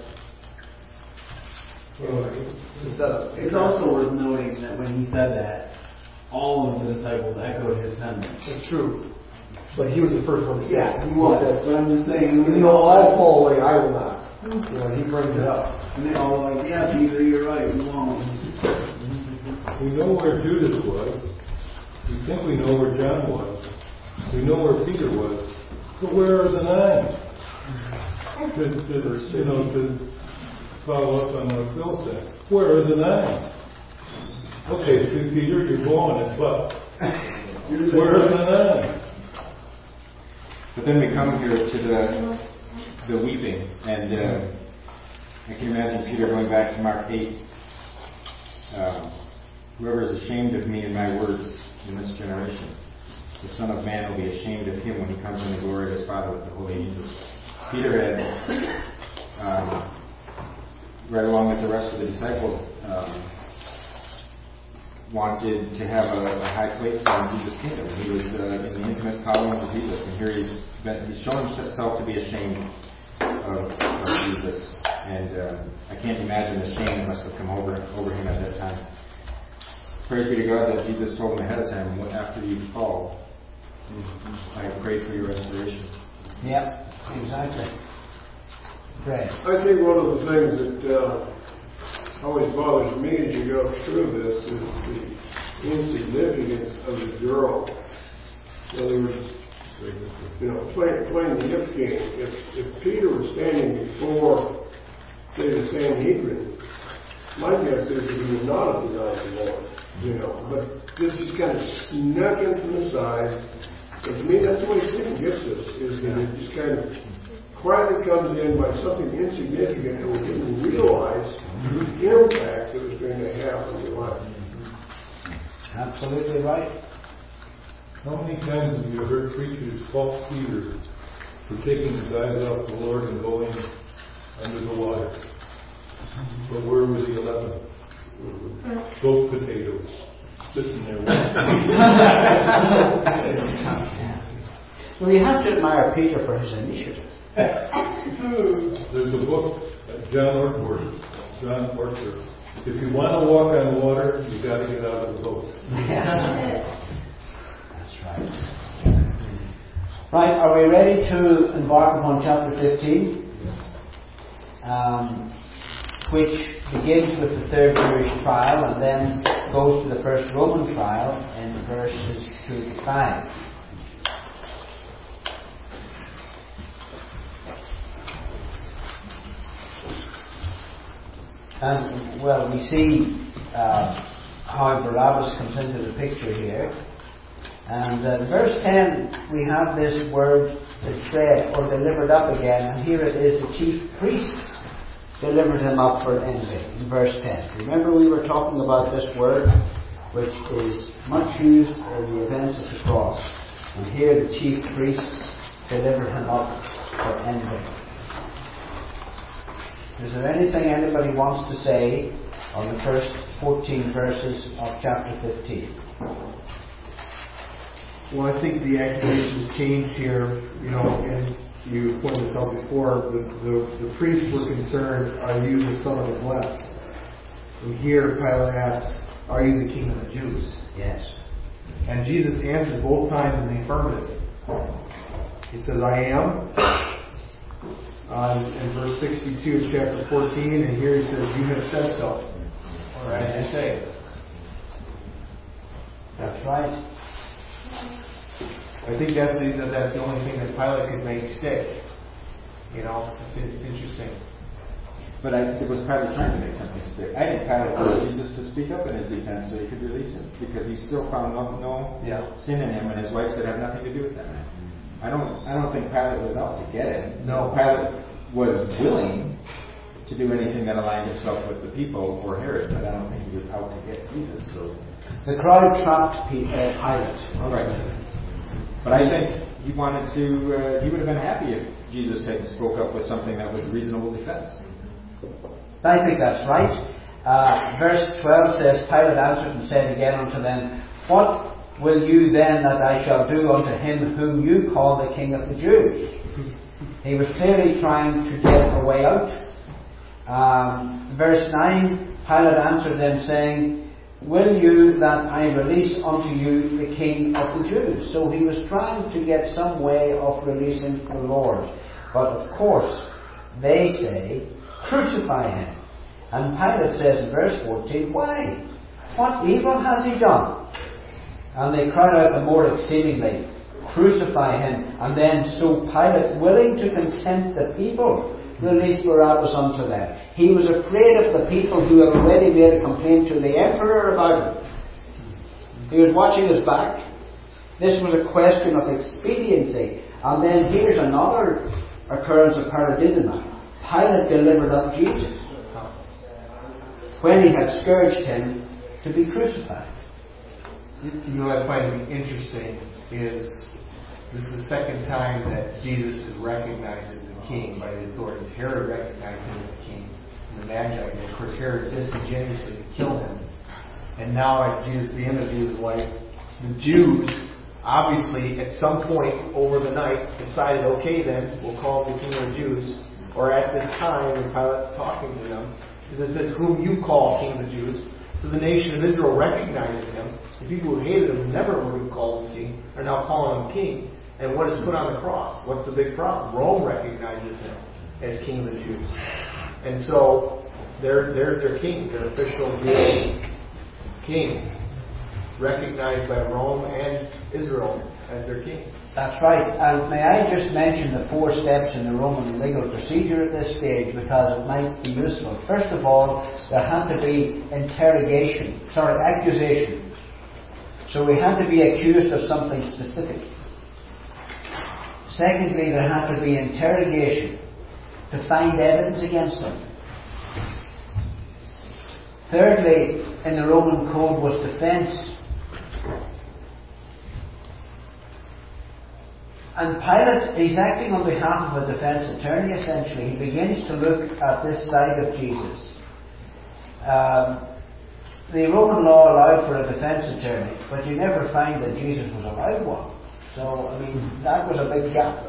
the setup. It's also worth noting that when he said that, all of the disciples echoed his sentiments. It's true. But he was the first one to say it. He was. But I'm just saying, all fall away, I will not. He brings it up. And they all were like, yeah, Peter, you're right, we won't. We know where Judas was. We think we know where John was. We know where Peter was. But where are the 9? To follow up on what Phil said. Where are the 9? Okay, Peter, you're blowing it, but where are the 9? But then we come here to the weeping, and I can imagine Peter going back to Mark 8. Whoever is ashamed of me and my words in this generation, the Son of Man will be ashamed of him when he comes in the glory of his Father with the holy angels. Peter had, right along with the rest of the disciples, wanted to have a high place in Jesus' kingdom. He was in the intimate following of Jesus, and here he's shown himself to be ashamed of Jesus, and I can't imagine the shame that must have come over him at that time. Praise be to God that Jesus told him ahead of time, after you fall, I have prayed for your restoration. Yeah, exactly. Pray. I think one of the things that always bothers me as you go through this is the insignificance of the girl. In other words, playing the hip game. If Peter was standing before, say, the Sanhedrin, my guess is that he would not have denied the Lord. But this just kind of snuck in from the side, But to me, that's the way Satan gets us, is that it just kind of quietly comes in by something insignificant, and we didn't realize the impact it was going to have on your life. Absolutely right. How many times have you heard preachers fault Peter for taking his eyes off the Lord and going under the water? But where were the 11? Both potatoes sitting there. Well, you have to admire Peter for his initiative. There's a book, John Ortberg. If you want to walk on water, you got to get out of the boat. That's right. Right, are we ready to embark upon chapter 15? Which begins with the third Jewish trial and then goes to the first Roman trial in verses 2 to 5. And, well, we see how Barabbas comes into the picture here. And verse 10, we have this word that's said, or delivered up again, and here it is, the chief priests delivered him up for envy, in verse 10. Remember we were talking about this word, which is much used in the events of the cross. And here the chief priests delivered him up for envy. Is there anything anybody wants to say on the first 14 verses of chapter 15? Well, I think the accusations changed here, and you pointed this out before, the priests were concerned, are you the son of the blessed? And here Pilate asks, are you the king of the Jews? Yes. And Jesus answers both times in the affirmative. He says, I am. In verse 62 of chapter 14, and here he says, you have said so. Or as you say. That's right. I think that's the only thing that Pilate could make stick. It's interesting. But it was Pilate trying to make something stick. I think Pilate wanted Jesus to speak up in his defense so he could release him, because he still found no sin in him, and his wife said have nothing to do with that man. I don't think Pilate was out to get him. No, Pilate was willing to do anything that aligned himself with the people or Herod, but I don't think he was out to get Jesus. So the crowd trapped Pilate. Right. But I think he wanted to. He would have been happy if Jesus had spoke up with something that was a reasonable defense. I think that's right. Verse 12 says, Pilate answered and said again unto them, what will you then that I shall do unto him whom you call the King of the Jews? He was clearly trying to get a way out. Verse 9, Pilate answered them saying, will you that I release unto you the King of the Jews? So he was trying to get some way of releasing the Lord. But of course, they say, crucify him. And Pilate says in verse 14, why? What evil has he done? And they cried out the more exceedingly, crucify him. And then so Pilate, willing to content the people, released Barabbas unto them. He was afraid of the people who had already made a complaint to the emperor about it. He was watching his back. This was a question of expediency. And then here's another occurrence of paradiddima. Pilate delivered up Jesus when he had scourged him to be crucified. What I find interesting is this is the second time that Jesus is recognized as the king by the authorities. Herod recognized him as king. And the Magi, and of course Herod disingenuously killed him. And now at the end of Jesus' life, the Jews obviously at some point over the night decided, okay then, we'll call him the King of the Jews. Or at this time when Pilate's talking to them, because it says, whom you call King of the Jews. So the nation of Israel recognizes him. The people who hated him never would have called him king, are now calling him king. And what is put on the cross? What's the big problem? Rome recognizes him as King of the Jews. And so there's their king, their official real king, recognized by Rome and Israel as their king. That's right. And may I just mention the 4 steps in the Roman legal procedure at this stage, because it might be useful. First of all, there had to be accusation. So we had to be accused of something specific. Secondly, there had to be interrogation to find evidence against him. Thirdly, in the Roman code was defence. And Pilate, he's acting on behalf of a defence attorney essentially. He begins to look at this side of Jesus. The Roman law allowed for a defence attorney, but you never find that Jesus was allowed one. So, that was a big gap.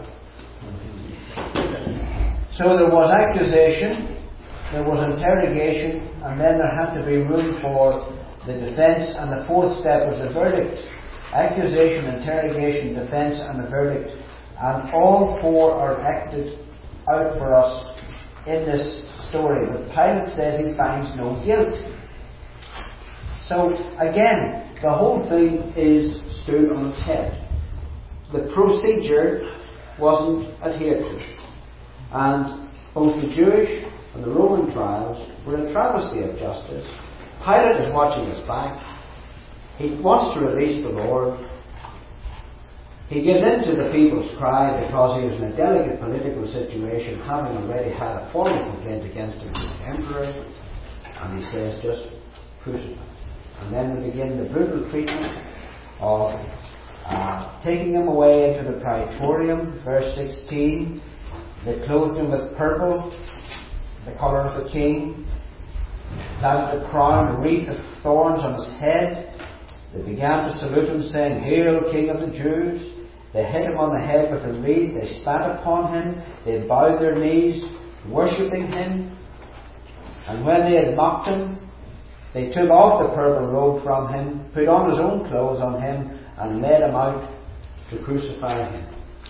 So there was accusation, there was interrogation, and then there had to be room for the defence, and the fourth step was the verdict. Accusation, interrogation, defence, and the verdict. And all four are acted out for us in this story. But Pilate says he finds no guilt. So, again, the whole thing is stood on its head. The procedure wasn't adhered to. And both the Jewish and the Roman trials were a travesty of justice. Pilate is watching his back. He wants to release the Lord. He gives in to the people's cry because he was in a delicate political situation, having already had a formal complaint against him from the emperor. And he says, just crucify. And then we begin the brutal treatment of taking him away into the praetorium, verse 16. They clothed him with purple, the colour of the king, planted a crown, a wreath of thorns on his head. They began to salute him, saying, Hail, King of the Jews! They hit him on the head with a reed, they spat upon him, they bowed their knees, worshipping him. And when they had mocked him, they took off the purple robe from him, put on his own clothes on him, and led him out to crucify him.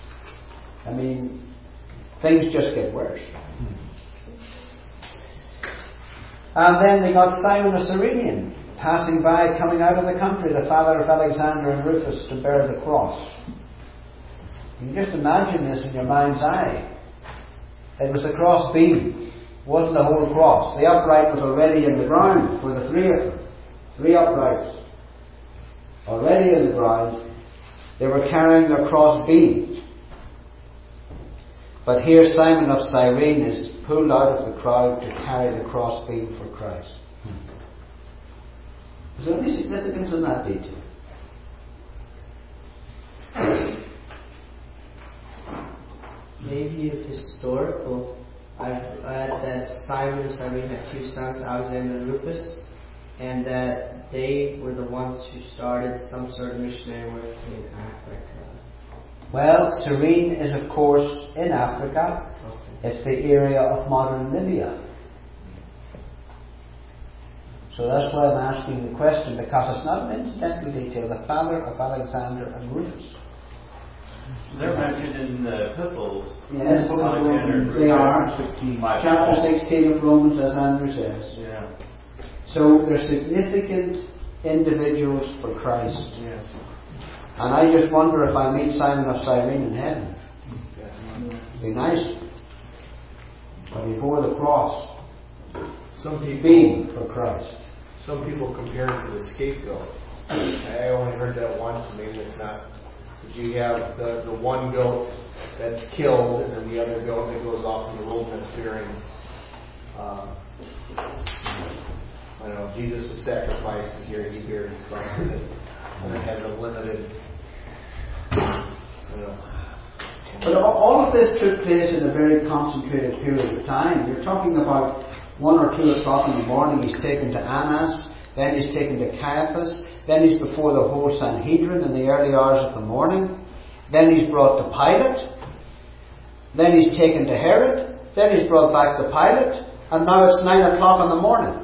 Things just get worse. And then they got Simon the Cyrenian, passing by, coming out of the country, the father of Alexander and Rufus, to bear the cross. You can just imagine this in your mind's eye. It was the cross beam. It wasn't the whole cross. The upright was already in the ground for the three of them. Three uprights. Already in the ground. They were carrying their cross beam. But here Simon of Cyrene is pulled out of the crowd to carry the cross beam for Christ. Is there any significance in that detail? Maybe historical. I've read that Simon of Cyrene had two sons, Alexander and Rufus, and that they were the ones who started some sort of missionary work in Africa. Well, Cyrene is of course in Africa. Okay. It's the area of modern Libya. So that's why I'm asking the question, because it's not an incidental detail. The father of Alexander and Rufus. They're mentioned in the epistles. Yes, they are. Chapter 16 of Romans, as Andrew says. Yeah. So they're significant individuals for Christ. Yes. And I just wonder if I meet Simon of Cyrene in heaven. It'd be nice. But he bore the cross. Some people being for Christ. Some people compare it to the scapegoat. I only heard that once. Maybe it's not. But you have the one goat that's killed, and then the other goat that goes off in the wilderness bearing. I don't know. Jesus was sacrificed, and here he bears his cross, and then has a limited. But all of this took place in a very concentrated period of time. You're talking about 1 or 2 o'clock in the morning. He's taken to Annas, then he's taken to Caiaphas, then he's before the whole Sanhedrin in the early hours of the morning, then he's brought to Pilate, then he's taken to Herod, then he's brought back to Pilate, and now it's 9 o'clock in the morning.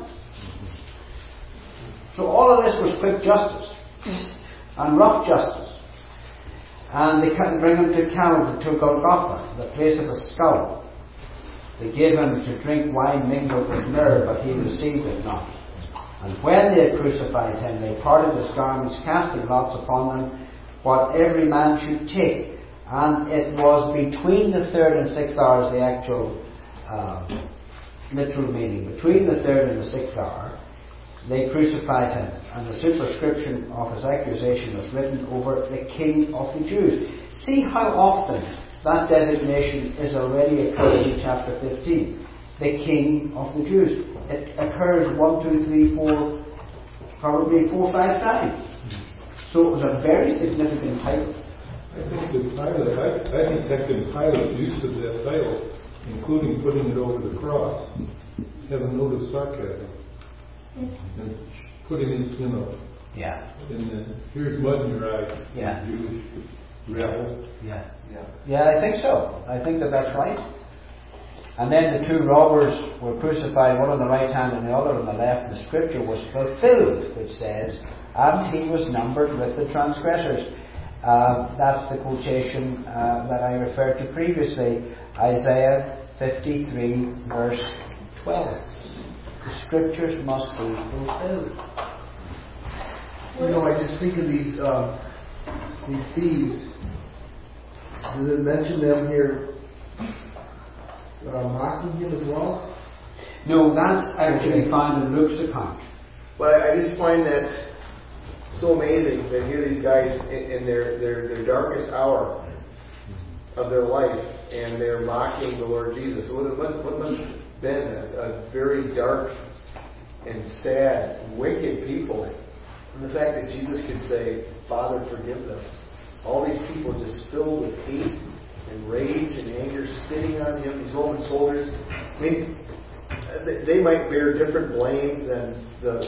So all of this was quick justice and rough justice. And they couldn't bring him to Calvary, to Golgotha, the place of a skull. They gave him to drink wine mingled with myrrh, but he received it not. And when they had crucified him, they parted his garments, casting lots upon them, what every man should take. And it was between the 3rd and 6th hours, the actual literal meaning. Between the 3rd and the 6th hour, they crucified him, and the superscription of his accusation was written over the King of the Jews. See how often that designation is already occurring in chapter 15. The King of the Jews. It occurs 1, 2, 3, 4, probably 4, 5 times. So it was a very significant title. I think that Pilate, I detected Pilate's use of that title, including putting it over the cross, have a note of sarcasm. And putting it, Yeah. in the, here's mud in your eye, Yeah. Jewish rebel. Yeah, I think so. I think that's right. And then the two robbers were crucified, one on the right hand and the other on the left, and the scripture was fulfilled, which says, and he was numbered with the transgressors. That's the quotation that I referred to previously, Isaiah 53, verse 12. The scriptures must be fulfilled. I just think of these thieves. Does it mention them here mocking him as well? No, that's actually found in Luke's account. But I just find that so amazing that here these guys in their darkest hour of their life, and they're mocking the Lord Jesus. What must have been a very dark and sad, wicked people. And the fact that Jesus could say, Father, forgive them. All these people just filled with hate and rage and anger, spitting on him, these Roman soldiers. I mean, they might bear different blame than the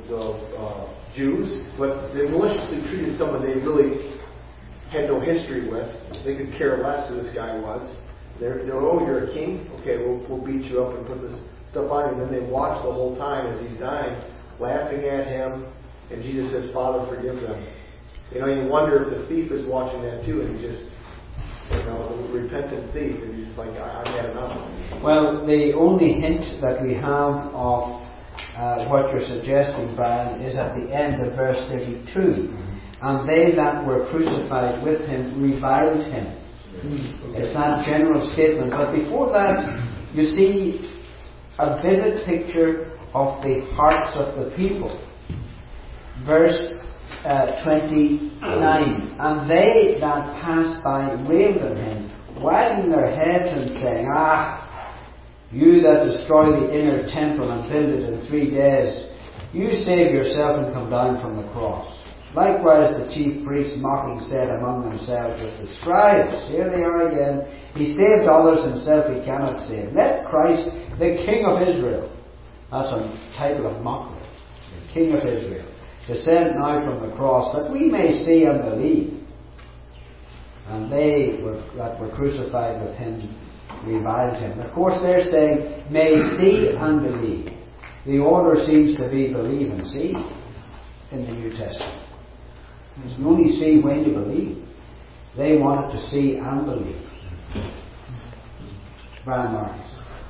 Jews, but they maliciously treated someone they really had no history with. They could care less who this guy was. They're oh, you're a king? Okay, we'll beat you up and put this stuff on you. And then they watch the whole time as he's dying, laughing at him, and Jesus says, Father, forgive them. You wonder if the thief is watching that too, and he just, the repentant thief, and he's just like, I've had enough. Well, the only hint that we have of what you're suggesting, Brian, is at the end of verse 32. And they that were crucified with him reviled him. It's that general statement. But before that, you see a vivid picture of the hearts of the people. Verse 29. And they that passed by railed at him, wagging their heads and saying, you that destroy the inner temple and build it in 3 days, you save yourself and come down from the cross. Likewise the chief priests mocking said among themselves with the scribes, here they are again, he saved others, himself he cannot save. Let Christ, the King of Israel, that's a title of mockery, the King of Israel, descend now from the cross, that we may see and believe. And they that were crucified with him reviled him. Of course they're saying, may see and believe. The order seems to be believe and see in the New Testament. You only see when you believe. They wanted to see and believe. Brian Marcus.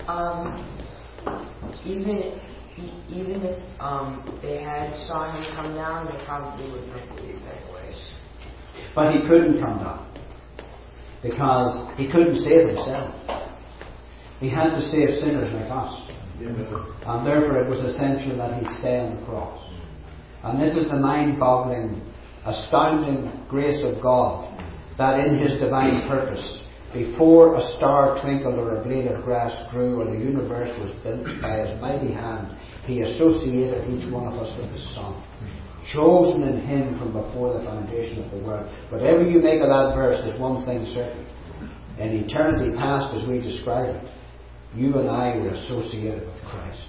Even if they had saw him come down, they probably wouldn't have believed anyways. But he couldn't come down, because he couldn't save himself. He had to save sinners like us. And therefore it was essential that he stay on the cross. And this is the mind-boggling, astounding grace of God, that in his divine purpose, before a star twinkled or a blade of grass grew or the universe was built by his mighty hand, he associated each one of us with his Son, chosen in him from before the foundation of the world. Whatever you make of that verse, is one thing certain. In eternity past, as we describe it, you and I were associated with Christ.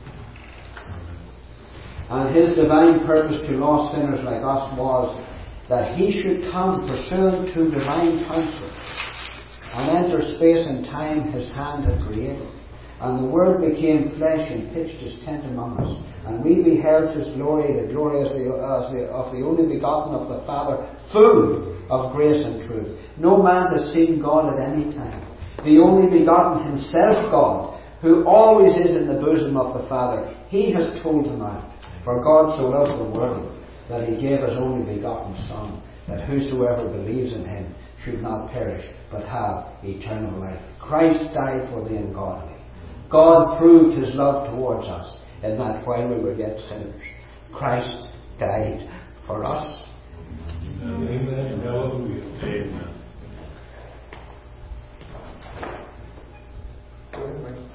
And his divine purpose to lost sinners like us was that he should come pursuant to divine counsel and enter space and time his hand had created. And the Word became flesh and pitched his tent among us. And we beheld his glory, the glory of the only begotten of the Father, full of grace and truth. No man has seen God at any time. The only begotten himself, God, who always is in the bosom of the Father, he has told him out. For God so loved the world that he gave his only begotten Son, that whosoever believes in him should not perish, but have eternal life. Christ died for the ungodly. God proved his love towards us in that while we were yet sinners, Christ died for us. Amen. Hallelujah. Amen.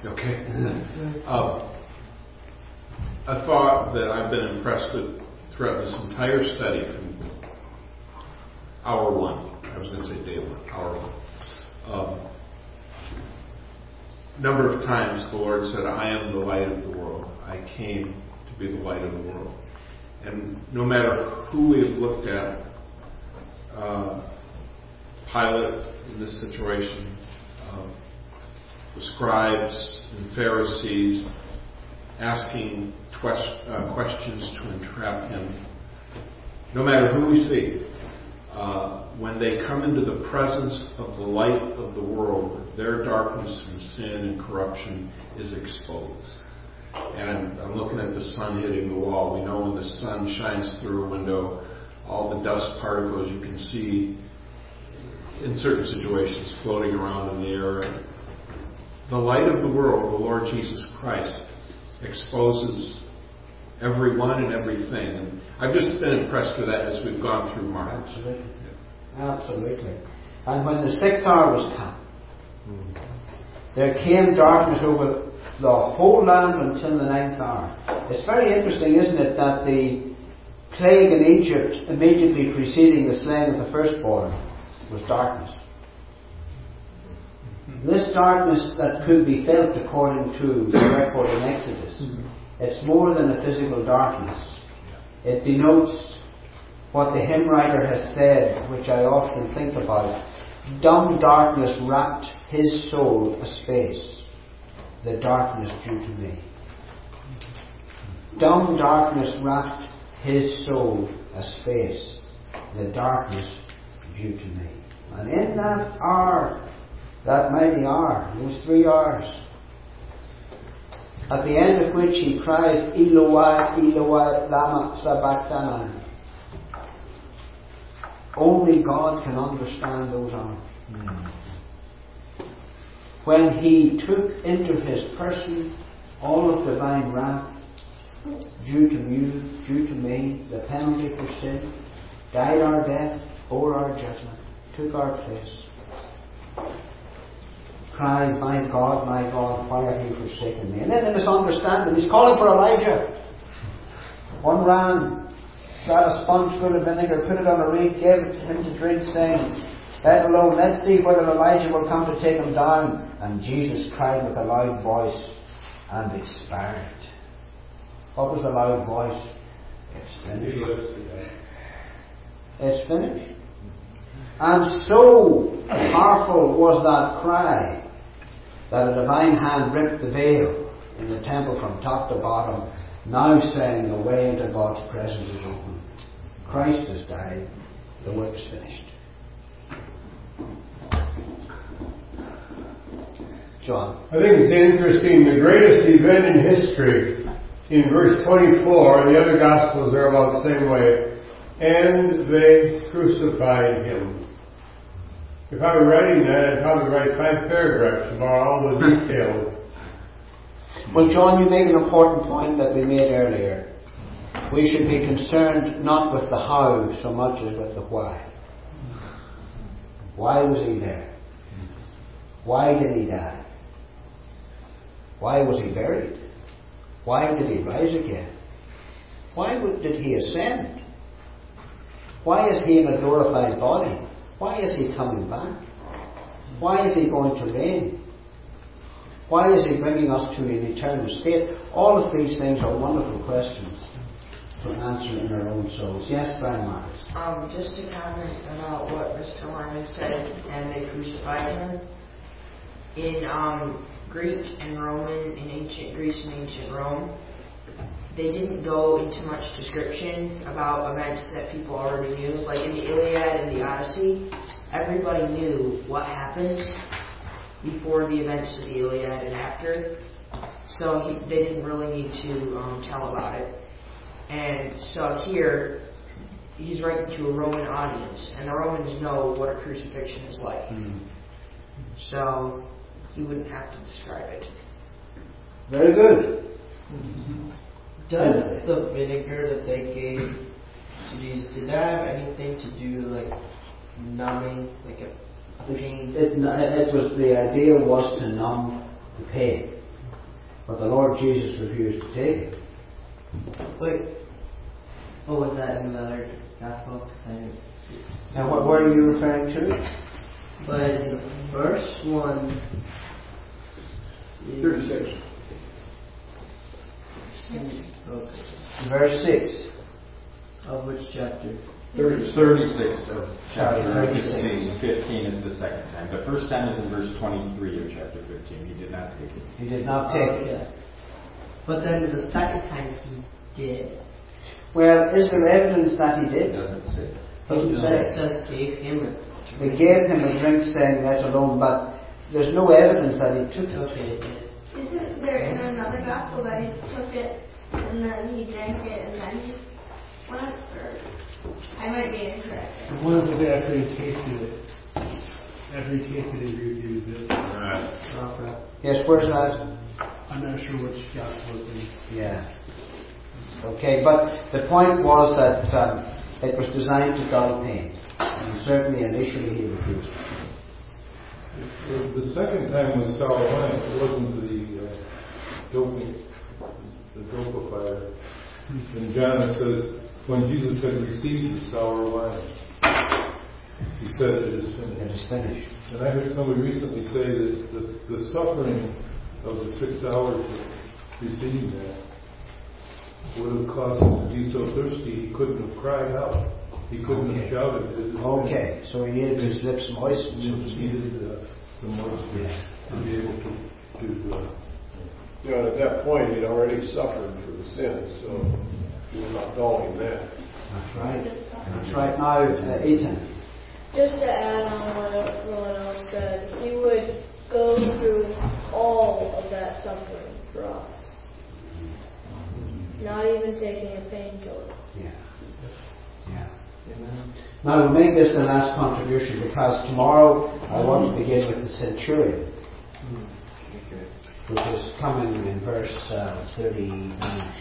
Okay. A thought that I've been impressed with throughout this entire study from hour one. I was going to say day one, hour one. Number of times the Lord said, I am the light of the world. I came to be the light of the world. And no matter who we have looked at, Pilate in this situation, the scribes and Pharisees asking questions to entrap him. No matter who we see, when they come into the presence of the light of the world, their darkness and sin and corruption is exposed. And I'm looking at the sun hitting the wall. We know when the sun shines through a window, all the dust particles you can see in certain situations floating around in the air. The light of the world, the Lord Jesus Christ, exposes everyone and everything. And I've just been impressed with that as we've gone through Mark. Absolutely. Absolutely. And when the 6th hour was come, there came darkness over the whole land until the 9th hour. It's very interesting, isn't it, that the plague in Egypt immediately preceding the slaying of the firstborn was darkness. This darkness that could be felt according to the record in Exodus, it's more than a physical darkness. It denotes what the hymn writer has said, which I often think about. Dumb darkness wrapped his soul a space, the darkness due to me. Dumb darkness wrapped his soul a space, the darkness due to me. And in that hour, that mighty hour, those 3 hours, at the end of which he cries, Eloi, Eloi, lama sabachthani. Only God can understand those hours. When he took into his person all of divine wrath, due to you, due to me, the penalty for sin, died our death, bore our judgment, took our place, cried, my God, why have you forsaken me? And then the misunderstanding, he's calling for Elijah. One ran, got a sponge full of vinegar, put it on a reed, gave it to him to drink, saying, let alone, let's see whether Elijah will come to take him down. And Jesus cried with a loud voice and expired. What was the loud voice? It's finished. It's finished. And so powerful was that cry that a divine hand ripped the veil in the temple from top to bottom, now saying the way into God's presence is open. Christ has died. The work is finished. John. I think it's interesting, the greatest event in history, in verse 24, the other Gospels are about the same way, and they crucified him. If I were writing that, I'd probably write 5 paragraphs about all the details. Well, John, you make an important point that we made earlier. We should be concerned not with the how so much as with the why. Why was he there? Why did he die? Why was he buried? Why did he rise again? Why did he ascend? Why is he in a glorified body? Why is he coming back? Why is he going to reign? Why is he bringing us to an eternal state? All of these things are wonderful questions to answer in our own souls. Yes, Brian Marcus. Just to comment about what Mr. Lyman said, and they crucified him. In Greek and Roman, in ancient Greece and ancient Rome, they didn't go into much description about events that people already knew. Like in the Iliad and the Odyssey, everybody knew what happened before the events of the Iliad and after. So they didn't really need to tell about it. And so here, he's writing to a Roman audience, and the Romans know what a crucifixion is like. So he wouldn't have to describe it. Very good. Does the vinegar that they gave to Jesus, did that have anything to do like numbing, like a pain? It was, the idea was to numb the pain. But the Lord Jesus refused to take it. Wait. Oh, was that in the other gospel? I didn't see it. And what were you referring to? But the first one. 36. Okay. Verse 6. Of which chapter? 36 of chapter 36. 15 is the second time. The first time is in verse 23 of chapter 15. He did not take it. He did not take it. Yeah. But then the second time he did. Well, is there evidence that he It did? doesn't say. Doesn't It say. says gave him a They gave him a drink saying let alone, but there's no evidence that he took it. Okay. Isn't there in another gospel that he took it and then he drank it and then he went? Or I might be incorrect. One is a bit after he tasted it. After he tasted it, he refused it. Yes, where's that? I'm not sure which gospel it's in. Yeah. Okay, but the point was that it was designed to dull pain. And certainly initially he refused. The second time was sour wine. It wasn't the dopifier. In John it says, when Jesus had received the sour wine, he said, "It is finished." It is finished. And I heard somebody recently say that the suffering of the 6 hours preceding that would have caused him to be so thirsty he couldn't have cried out. He couldn't have shouted. "It is finished." Okay, so he needed his lips moistened. He needed the moisture to be able to At that point, he'd already suffered for the sins, so he was not dulling that. That's right. That's right. Now, Ethan. Just to add on what everyone else said, he would go through all of that suffering for us. Not even taking a painkiller. Yeah. Now we'll make this the last contribution because tomorrow I want to begin with the centurion, which is coming in verse 39.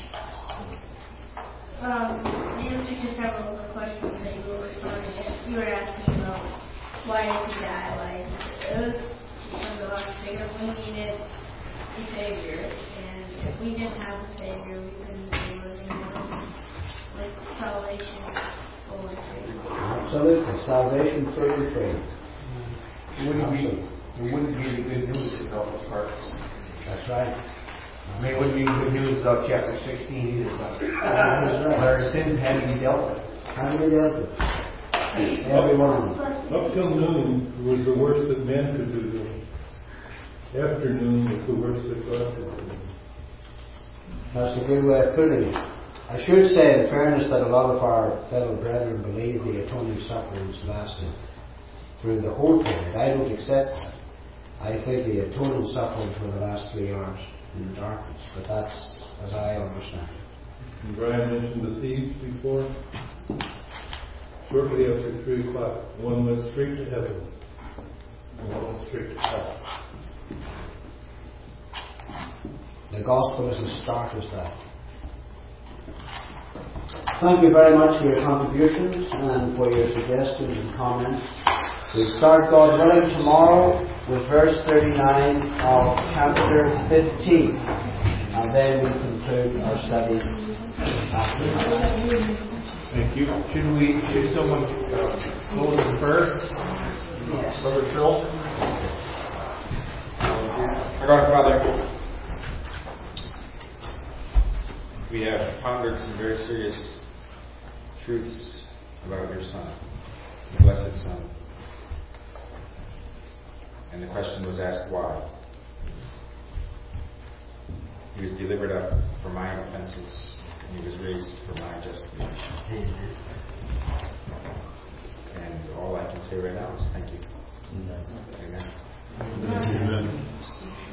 The answer to several of the questions that you were asking about why did he die? Like it was because of our figure we needed a savior, and if we didn't have a savior, we couldn't be living like salvation fully free. Absolutely, salvation free and free. It wouldn't be the good news in those parts. That's right. I mean, it wouldn't be good news about chapter 16 either, but our sins had to be dealt with. How do we deal with it? Everyone. Up till noon was the worst that man could do. Afternoon was the worst that God could do. That's a good way of putting it. I should say, in fairness, that a lot of our fellow brethren believe the atoning sufferings lasted through the whole period. I don't accept that. I think the atoning sufferings were the last 3 hours in the darkness, but that's as I understand it. And Brian mentioned the thieves before. Shortly after 3 o'clock, one went straight to heaven, and one went straight to hell. The gospel is as stark as that. Thank you very much for your contributions and for your suggestions and comments. We'll start, God willing, tomorrow with verse 39 of chapter 15. And then we'll conclude our study after that. Thank you. Should someone close in prayer? Yes. Brother Phil? Our God and Father, we have pondered some very serious truths about your Son, the blessed Son. And the question was asked, why? He was delivered up for my offenses, and he was raised for my justification. And all I can say right now is thank you. Amen. Amen.